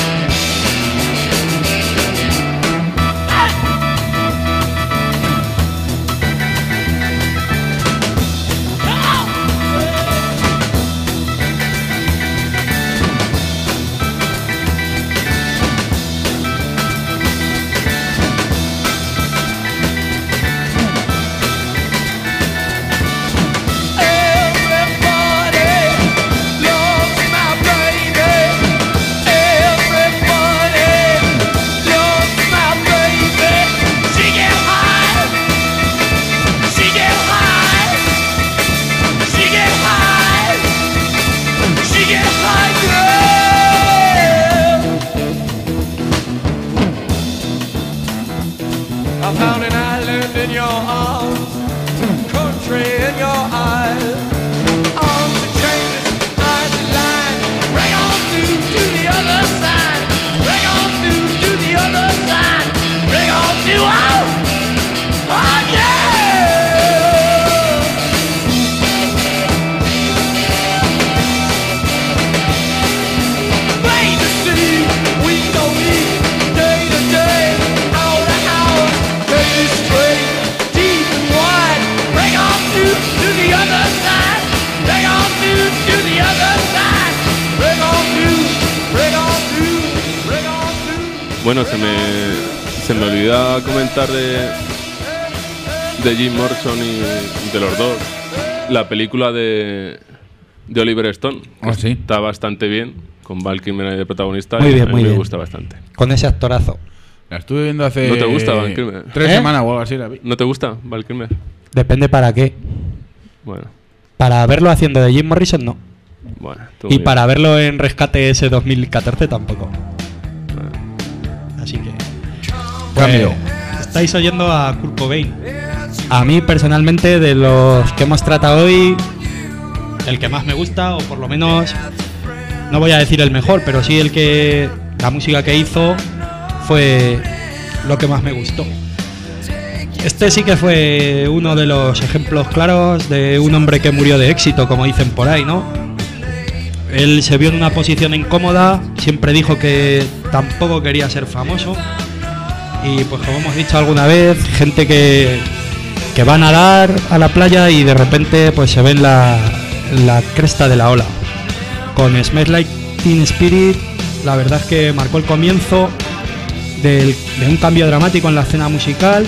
Everybody loves my baby. Bueno, se me olvida comentar de Jim Morrison y de los dos. La película de Oliver Stone, que sí. está bastante bien, con Val Kilmer de protagonista. Muy y bien, a mí muy me bien. gusta bastante. Con ese actorazo. La estuve viendo hace... ¿No te gusta Val Kilmer? 3 ¿Eh? semanas o algo así la vi. ¿No te gusta Val Kilmer? Depende para qué. Bueno, Para verlo haciendo de Jim Morrison, no. bueno. Y para verlo en Rescate ese 2014 tampoco. Así que... Cambio. Estáis oyendo a Kurt Cobain. A mí personalmente, de los que hemos tratado hoy, el que más me gusta, o por lo menos, no voy a decir el mejor, pero sí el que... La música que hizo fue lo que más me gustó. Este sí que fue uno de los ejemplos claros de un hombre que murió de éxito, como dicen por ahí, ¿no? Él se vio en una posición incómoda, siempre dijo que tampoco quería ser famoso. Y pues como hemos dicho alguna vez, gente que va a nadar a la playa y de repente pues se ve en la cresta de la ola. Con Smells Like Teen Spirit, la verdad es que marcó el comienzo de un cambio dramático en la escena musical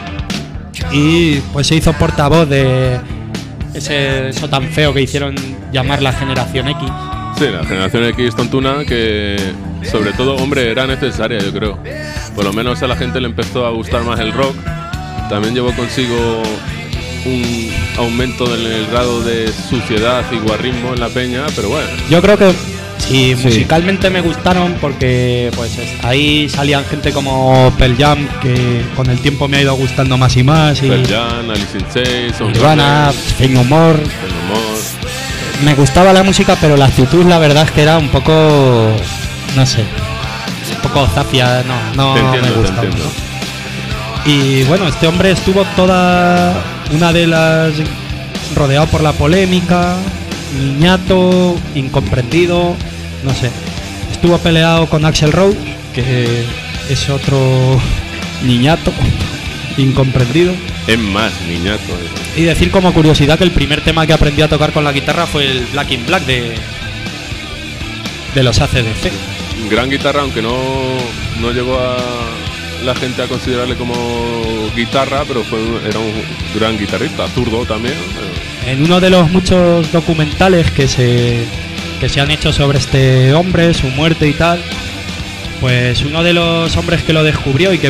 y pues se hizo portavoz de eso tan feo que hicieron llamar la generación X. Sí, la generación X tontuna que, sobre todo, hombre, era necesaria, yo creo. Por lo menos a la gente le empezó a gustar más el rock. También llevó consigo un aumento del grado de suciedad y guarrismo en la peña, pero bueno. Yo creo que sí, musicalmente me gustaron porque pues ahí salían gente como Pearl Jam, que con el tiempo me ha ido gustando más y más. Y Pearl Jam, Alice in Chains, Nirvana, Faith No More. Me gustaba la música, pero la actitud la verdad es que era un poco, no sé, un poco zafia, no Te entiendo, me gustaba. te entiendo. ¿no? Y bueno, este hombre estuvo toda una de las rodeado por la polémica, niñato, incomprendido, no sé. Estuvo peleado con Axl Rose, que es otro niñato, incomprendido. Es más niñato. Y decir como curiosidad que el primer tema que aprendí a tocar con la guitarra fue el Black in Black de los AC/DC. Gran guitarra, aunque no llegó a la gente a considerarle como guitarra, pero era un gran guitarrista, zurdo también. En uno de los muchos documentales que se han hecho sobre este hombre, su muerte y tal, pues uno de los hombres que lo descubrió y que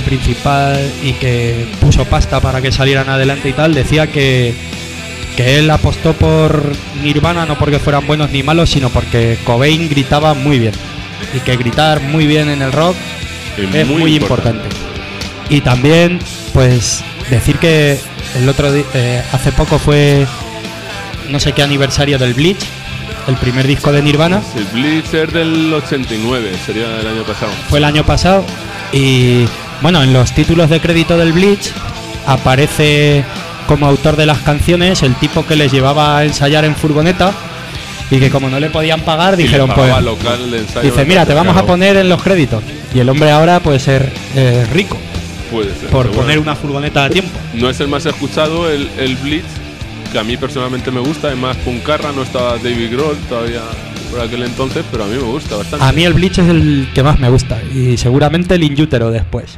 puso pasta para que salieran adelante y tal, decía que él apostó por Nirvana no porque fueran buenos ni malos, sino porque Cobain gritaba muy bien. Y que gritar muy bien en el rock es muy importante. Y también, pues, decir que el otro día, hace poco fue no sé qué aniversario del Bleach, el primer disco de Nirvana. El Bleach es del 89, sería el año pasado. Fue el año pasado. Y bueno, en los títulos de crédito del Bleach aparece como autor de las canciones el tipo que les llevaba a ensayar en furgoneta. Y que como no le podían pagar, dijeron pues... Local de ensayo, dice, mira, te vamos a poner en los créditos. Y el hombre ahora puede ser rico. Puede ser, por pero poner bueno, una furgoneta a tiempo. No es el más escuchado, el Bleach, que a mí personalmente me gusta. Es más puncarra, no estaba David Grohl todavía por aquel entonces, pero a mí me gusta bastante. A mí el Bleach es el que más me gusta. Y seguramente el In Utero después.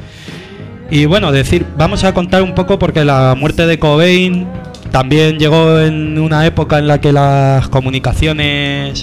Y bueno, vamos a contar un poco porque la muerte de Cobain también llegó en una época en la que las comunicaciones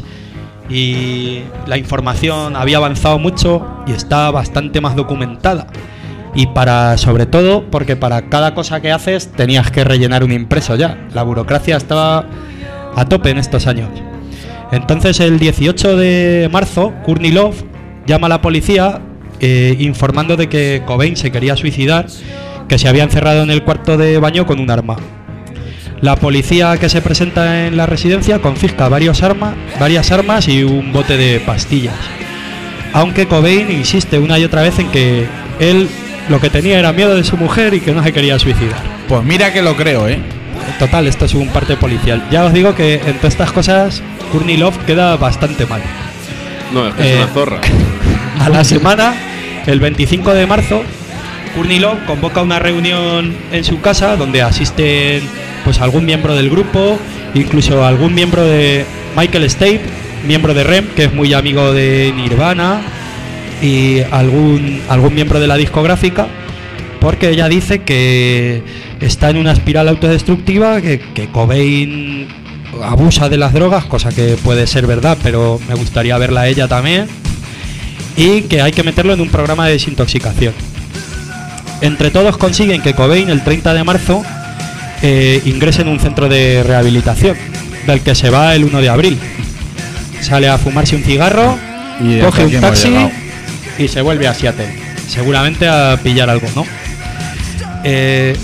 y la información había avanzado mucho y está bastante más documentada. Y sobre todo porque para cada cosa que haces tenías que rellenar un impreso ya. La burocracia estaba a tope en estos años. Entonces el 18 de marzo, Courtney Love llama a la policía informando de que Cobain se quería suicidar, que se había encerrado en el cuarto de baño con un arma. La policía que se presenta en la residencia confisca varias armas y un bote de pastillas. Aunque Cobain insiste una y otra vez en que él lo que tenía era miedo de su mujer y que no se quería suicidar. Pues mira que lo creo, Total, esto es un parte policial. Ya os digo que en todas estas cosas Courtney Love queda bastante mal. No, es que es una zorra. A la semana, el 25 de marzo, Courtney Love convoca una reunión en su casa donde asisten pues algún miembro del grupo, incluso algún miembro de Michael Stipe, miembro de REM, que es muy amigo de Nirvana, y algún miembro de la discográfica, porque ella dice que está en una espiral autodestructiva, que Cobain abusa de las drogas, cosa que puede ser verdad, pero me gustaría verla a ella también, y que hay que meterlo en un programa de desintoxicación. Entre todos consiguen que Cobain el 30 de marzo ingrese en un centro de rehabilitación, del que se va el 1 de abril. Sale a fumarse un cigarro, Y coge hasta un aquí hemos taxi llegado. y se vuelve a Seattle. Seguramente a pillar algo, ¿no? El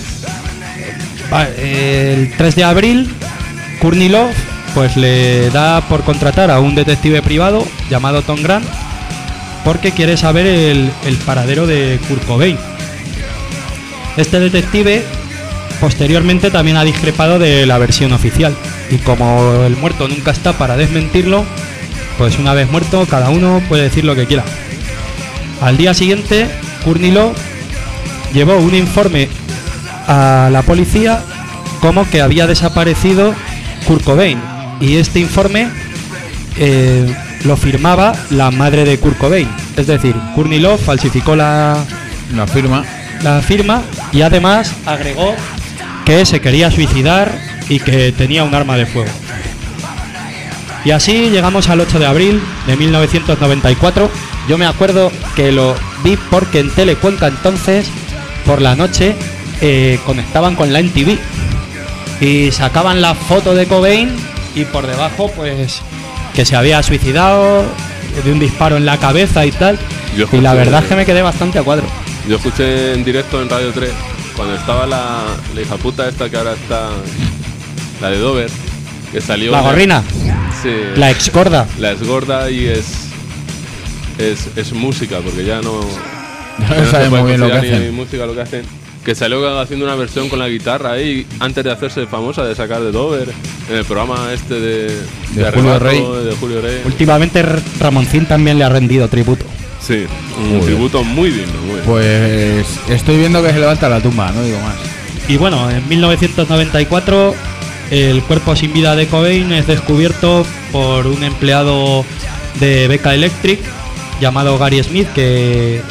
3 de abril, Courtney Love pues le da por contratar a un detective privado llamado Tom Grant, porque quiere saber el paradero de Kurt Cobain. Este detective posteriormente también ha discrepado de la versión oficial, y como el muerto nunca está para desmentirlo, pues una vez muerto cada uno puede decir lo que quiera. Al día siguiente, Courtney Love llevó un informe a la policía como que había desaparecido Kurt Cobain, y este informe lo firmaba la madre de Kurt Cobain. Es decir, Courtney Love falsificó la firma y además agregó que se quería suicidar y que tenía un arma de fuego. Y así llegamos al 8 de abril de 1994. Yo me acuerdo que lo vi porque en Telecuenca entonces, por la noche, conectaban con la MTV y sacaban la foto de Cobain, y por debajo pues que se había suicidado de un disparo en la cabeza y tal. Y la verdad es que me quedé bastante a cuadro. Yo escuché en directo en Radio 3 cuando estaba la hija puta esta que ahora está, la de Dover, que salió. La gorrina. Sí, La ex gorda. la es gorda y es música, porque ya no sabe se muy puede bien lo que considerar ni hacen. música lo que hacen. Que salió haciendo una versión con la guitarra ahí antes de hacerse famosa, de sacar de Dover, en el programa este de Julio Arrebato, Rey. de Julio Rey. Últimamente Ramoncín también le ha rendido tributo. Sí, un Muy bien. tributo muy digno, muy bien. Pues estoy viendo que se levanta la tumba, no digo más. Y bueno, en 1994 el cuerpo sin vida de Cobain es descubierto por un empleado de Becca Electric llamado Gary Smith, que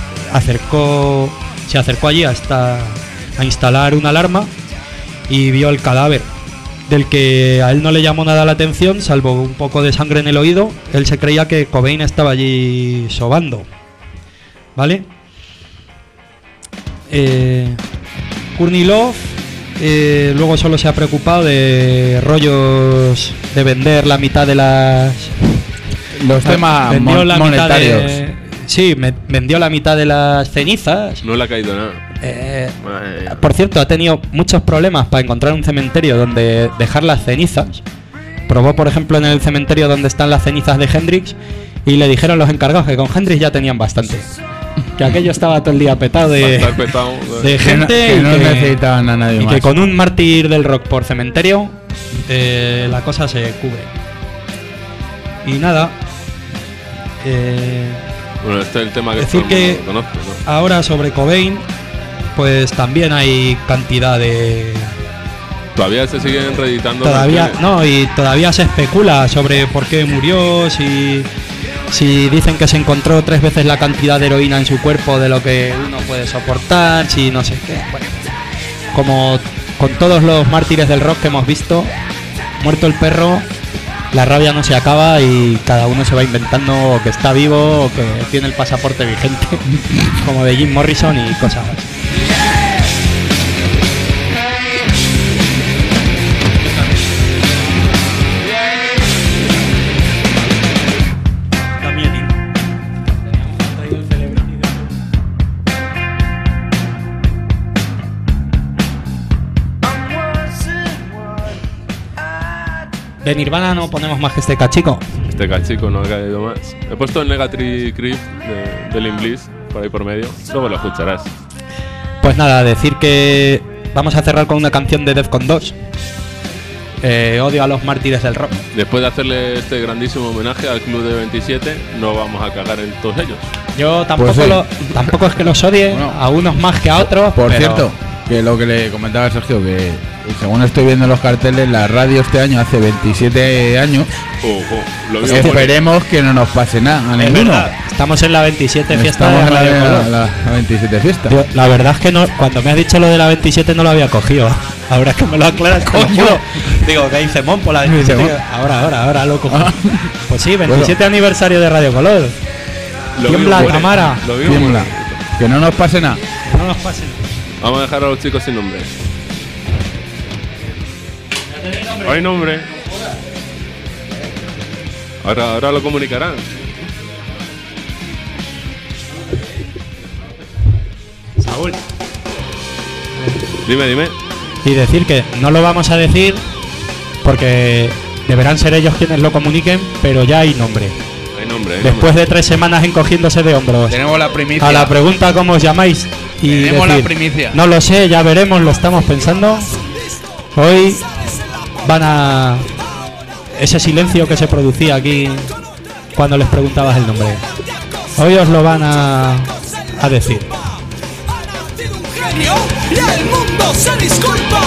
se acercó allí a instalar una alarma y vio el cadáver, del que a él no le llamó nada la atención, salvo un poco de sangre en el oído. Él se creía que Cobain estaba allí sobando, ¿vale? Courtney Love luego solo se ha preocupado de rollos de vender la mitad de Los temas vendió la mitad monetarios. vendió la mitad de las cenizas. No le ha caído nada. Madre mía. Por cierto, ha tenido muchos problemas para encontrar un cementerio donde dejar las cenizas. Probó, por ejemplo, en el cementerio donde están las cenizas de Hendrix, y le dijeron los encargados que con Hendrix ya tenían bastante, que aquello estaba todo el día petado Va a de estar petado. gente, que no y que- necesitaban a nadie y más. que con un mártir del rock por cementerio la cosa se cubre. Y nada, Bueno, este es el tema que decir todo el mundo que- conoce, ¿no? ahora sobre Cobain, pues también hay cantidad de... Todavía se siguen reeditando. Todavía versiones. no, y todavía se especula sobre por qué murió, si dicen que se encontró 3 veces la cantidad de heroína en su cuerpo de lo que uno puede soportar, si no sé qué. Bueno, como con todos los mártires del rock que hemos visto, muerto el perro, la rabia no se acaba y cada uno se va inventando o que está vivo o que tiene el pasaporte vigente, como de Jim Morrison y cosas así. También, teníamos traído el Celebrity de- De Nirvana no ponemos más que este cachico. Este cachico no ha caído más. He puesto el Negative Creep de Limp Bizkit por ahí por medio. Luego lo escucharás. Pues nada, decir que vamos a cerrar con una canción de Defcon 2. Odio a los mártires del rock. Después de hacerle este grandísimo homenaje al Club de 27, no vamos a cagar en todos ellos. Yo tampoco, Pues sí. tampoco es que los odie, Bueno. a unos más que a otros. Por pero cierto, que lo que le comentaba a Sergio, que según estoy viendo en los carteles, la radio este año hace 27 años. Ojo, lo Pues mismo pone- Esperemos que no nos pase nada a es ninguno. verdad, estamos en la 27 fiesta Estamos de en Radio Color. la 27 fiesta. Tío, la verdad es que no, cuando me has dicho lo de la 27 no lo había cogido. Ahora es que me lo aclaras, coño. Digo, que hice Mon por la 27. Dice Ahora lo cojo. Ah. Pues sí, 27 aniversario de Radio Color. Lo Tiembla, vivo, Tamara. Lo vivo, Tiembla. Que no nos pase nada. No nos pasen. Vamos a dejar a los chicos sin nombre. No hay nombre. Ahora lo comunicarán. Saúl. Dime. Y decir que no lo vamos a decir porque deberán ser ellos quienes lo comuniquen, pero ya hay nombre. Hay nombre. Después de 3 semanas encogiéndose de hombros Tenemos la primicia. a la pregunta cómo os llamáis y Tenemos decir, la primicia. no lo sé, ya veremos, lo estamos pensando. Hoy van a ese silencio que se producía aquí cuando les preguntabas el nombre. Hoy os lo van a decir. genio y el mundo se disculpa.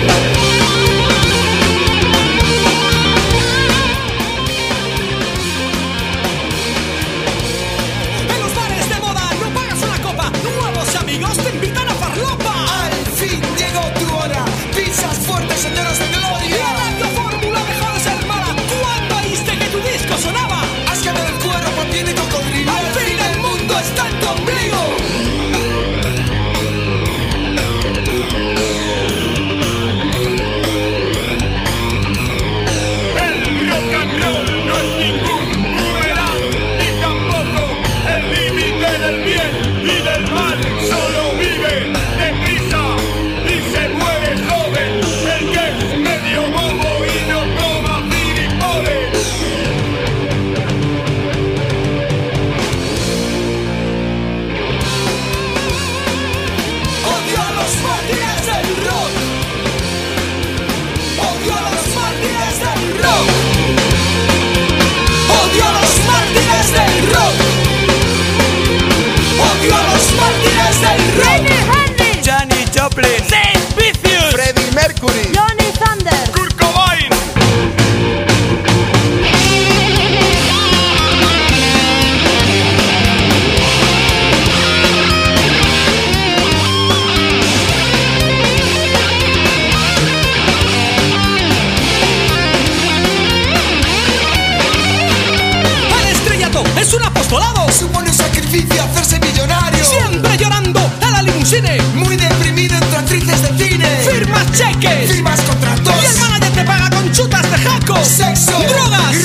En los bares de moda no pagas una copa, nuevos amigos te invitan a farlopa. Al fin llegó tu hora, pisas fuertes senderos de gloria. La radio fórmula dejó de ser mala cuando oíste que tu disco sonaba. Has cambiado el cuerpo, tiene cocodrilo. Al fin el mundo está en tu ombligo. Janis Joplin, Sid Vicious, Freddie Mercury, Johnny Thunder. Kurt Cobain. El estrellato es un apostolado. supone un sacrificio hacerse millonario. Siempre llorando a la limusine. Muy deprimido entre actrices de cine. Firmas cheques. Firmas contratos. Y el manager te paga con chutas de jaco. Sexo. Drogas.